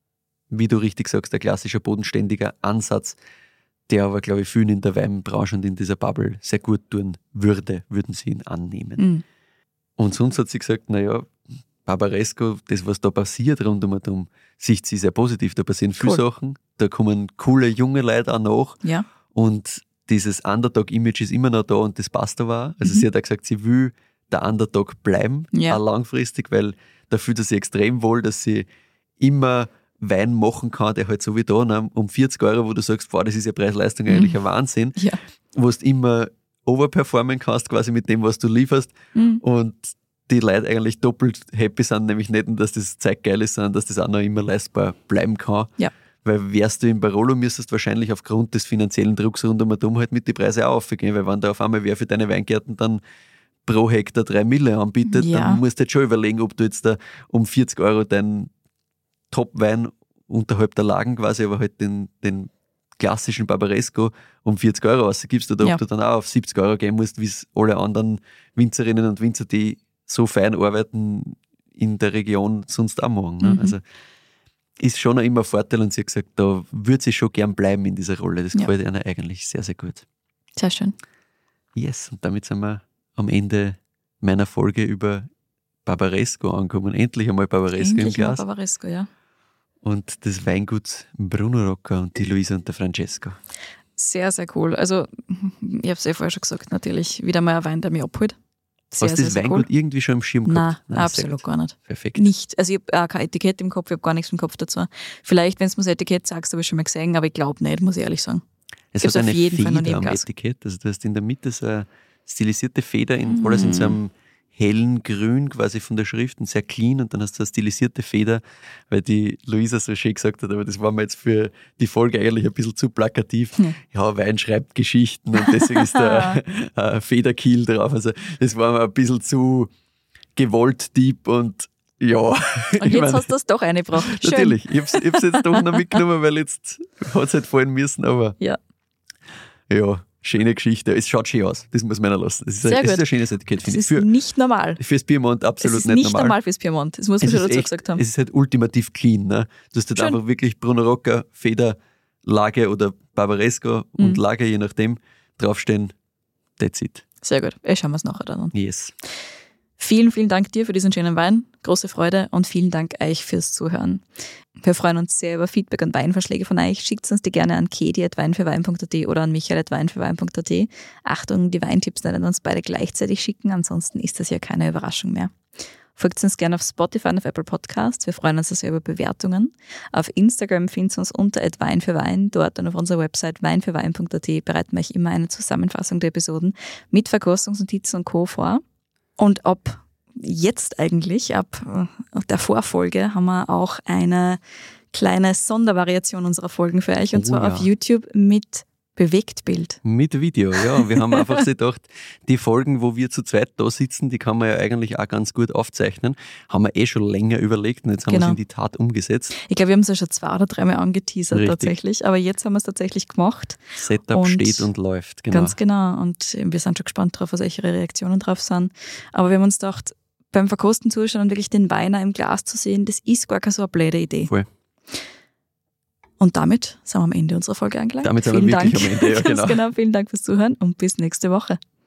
wie du richtig sagst, ein klassischer bodenständiger Ansatz, der aber, glaube ich, vielen in der Weinbranche und in dieser Bubble sehr gut tun würde, würden sie ihn annehmen. Und sonst hat sie gesagt, naja, Barbaresco, das, was da passiert rundum, sieht sie sehr positiv. Da passieren viele Sachen, da kommen coole junge Leute auch nach. Ja. Und dieses Underdog-Image ist immer noch da und das passt aber auch. Also sie hat auch gesagt, sie will der Underdog bleiben, auch langfristig, weil da fühlt sie sich extrem wohl, dass sie immer Wein machen kann, der halt so wie da um 40 €, wo du sagst, boah, das ist ja Preis-Leistung eigentlich ein Wahnsinn, wo du immer overperformen kannst quasi mit dem, was du lieferst und die Leute eigentlich doppelt happy sind, nämlich nicht nur, dass das Zeug geil ist, sondern dass das auch noch immer leistbar bleiben kann. Ja. Weil wärst du im Barolo, müsstest wahrscheinlich aufgrund des finanziellen Drucks rundum halt mit die Preise auch aufgehen, weil wenn da auf einmal wer für deine Weingärten dann pro Hektar 3 Mille anbietet, dann musst du jetzt schon überlegen, ob du jetzt da um 40 € deinen Top-Wein unterhalb der Lagen quasi, aber halt den klassischen Barbaresco um 40 € ausgibst oder ob du dann auch auf 70 € gehen musst, wie es alle anderen Winzerinnen und Winzer, die so fein arbeiten, in der Region sonst auch machen. Ne? Also ist schon immer ein Vorteil und sie hat gesagt, da würde sie schon gern bleiben in dieser Rolle. Das gefällt ihnen eigentlich sehr, sehr gut. Sehr schön. Yes, und damit sind wir am Ende meiner Folge über Barbaresco angekommen. Endlich einmal Barbaresco im Glas. Barbaresco, ja. Und das Weingut Bruno Rocca und die Luisa und der Francesco. Sehr, sehr cool. Also, ich habe es ja vorher schon gesagt, natürlich wieder mal ein Wein, der mich abholt. Sehr, hast du das Weingut irgendwie schon im Schirm gehabt? Nein, absolut gar nicht. Perfekt. Nicht. Also ich habe auch kein Etikett im Kopf, ich habe gar nichts im Kopf dazu. Vielleicht, wenn du mir das Etikett sagst, habe ich schon mal gesehen, aber ich glaube nicht, muss ich ehrlich sagen. Es hat eine Feder am Etikett. Also du hast in der Mitte so eine stilisierte Feder, alles in so einem hellen Grün quasi von der Schrift und sehr clean, und dann hast du eine stilisierte Feder, weil die Luisa so schön gesagt hat, aber das war mir jetzt für die Folge eigentlich ein bisschen zu plakativ. Ja, Wein schreibt Geschichten und deswegen ist da ein Federkiel drauf. Also das war mir ein bisschen zu gewollt deep und ja. Und jetzt hast du das doch reingebracht. Schön. Natürlich, ich hab's jetzt doch noch mitgenommen, weil jetzt hat es halt fallen müssen, aber ja, schöne Geschichte. Es schaut schön aus, das muss man lassen. Es ist ein schönes Etikett, finde ich. Es ist nicht normal. Fürs Piemont absolut nicht normal. Es ist nicht normal fürs Piemont, das muss man schon dazu gesagt haben. Es ist halt ultimativ clean. Ne? Du hast halt einfach wirklich Bruno Rocca, Feder, Lage oder Barbaresco und Lage, je nachdem, draufstehen. That's it. Sehr gut, schauen wir es nachher dann an. Yes. Vielen, vielen Dank dir für diesen schönen Wein. Große Freude und vielen Dank euch fürs Zuhören. Wir freuen uns sehr über Feedback und Weinvorschläge von euch. Schickt uns die gerne an kedi@weinfürwein.at oder an michael@weinfürwein.at. Achtung, die Weintipps werden uns beide gleichzeitig schicken, ansonsten ist das ja keine Überraschung mehr. Folgt uns gerne auf Spotify und auf Apple Podcasts. Wir freuen uns sehr über Bewertungen. Auf Instagram findet ihr uns unter @weinfürwein. Dort und auf unserer Website weinfürwein.at bereiten wir euch immer eine Zusammenfassung der Episoden mit Verkostungsnotizen und Co. vor. Und ab jetzt eigentlich, ab der Vorfolge, haben wir auch eine kleine Sondervariation unserer Folgen für euch und zwar auf YouTube mit Bewegtbild. Mit Video, ja. Wir haben einfach sich gedacht, die Folgen, wo wir zu zweit da sitzen, die kann man ja eigentlich auch ganz gut aufzeichnen. Haben wir schon länger überlegt und jetzt haben wir es in die Tat umgesetzt. Ich glaube, wir haben es ja schon 2 oder 3 Mal angeteasert tatsächlich, aber jetzt haben wir es tatsächlich gemacht. Setup steht und läuft, genau. Ganz genau und wir sind schon gespannt drauf, was eure Reaktionen drauf sind. Aber wir haben uns gedacht, beim Verkosten zuschauen und wirklich den Wein im Glas zu sehen, das ist gar keine so eine blöde Idee. Voll. Und damit sind wir am Ende unserer Folge angelangt. Damit sind wir wirklich am Ende, ja, genau. Ganz genau, vielen Dank fürs Zuhören und bis nächste Woche.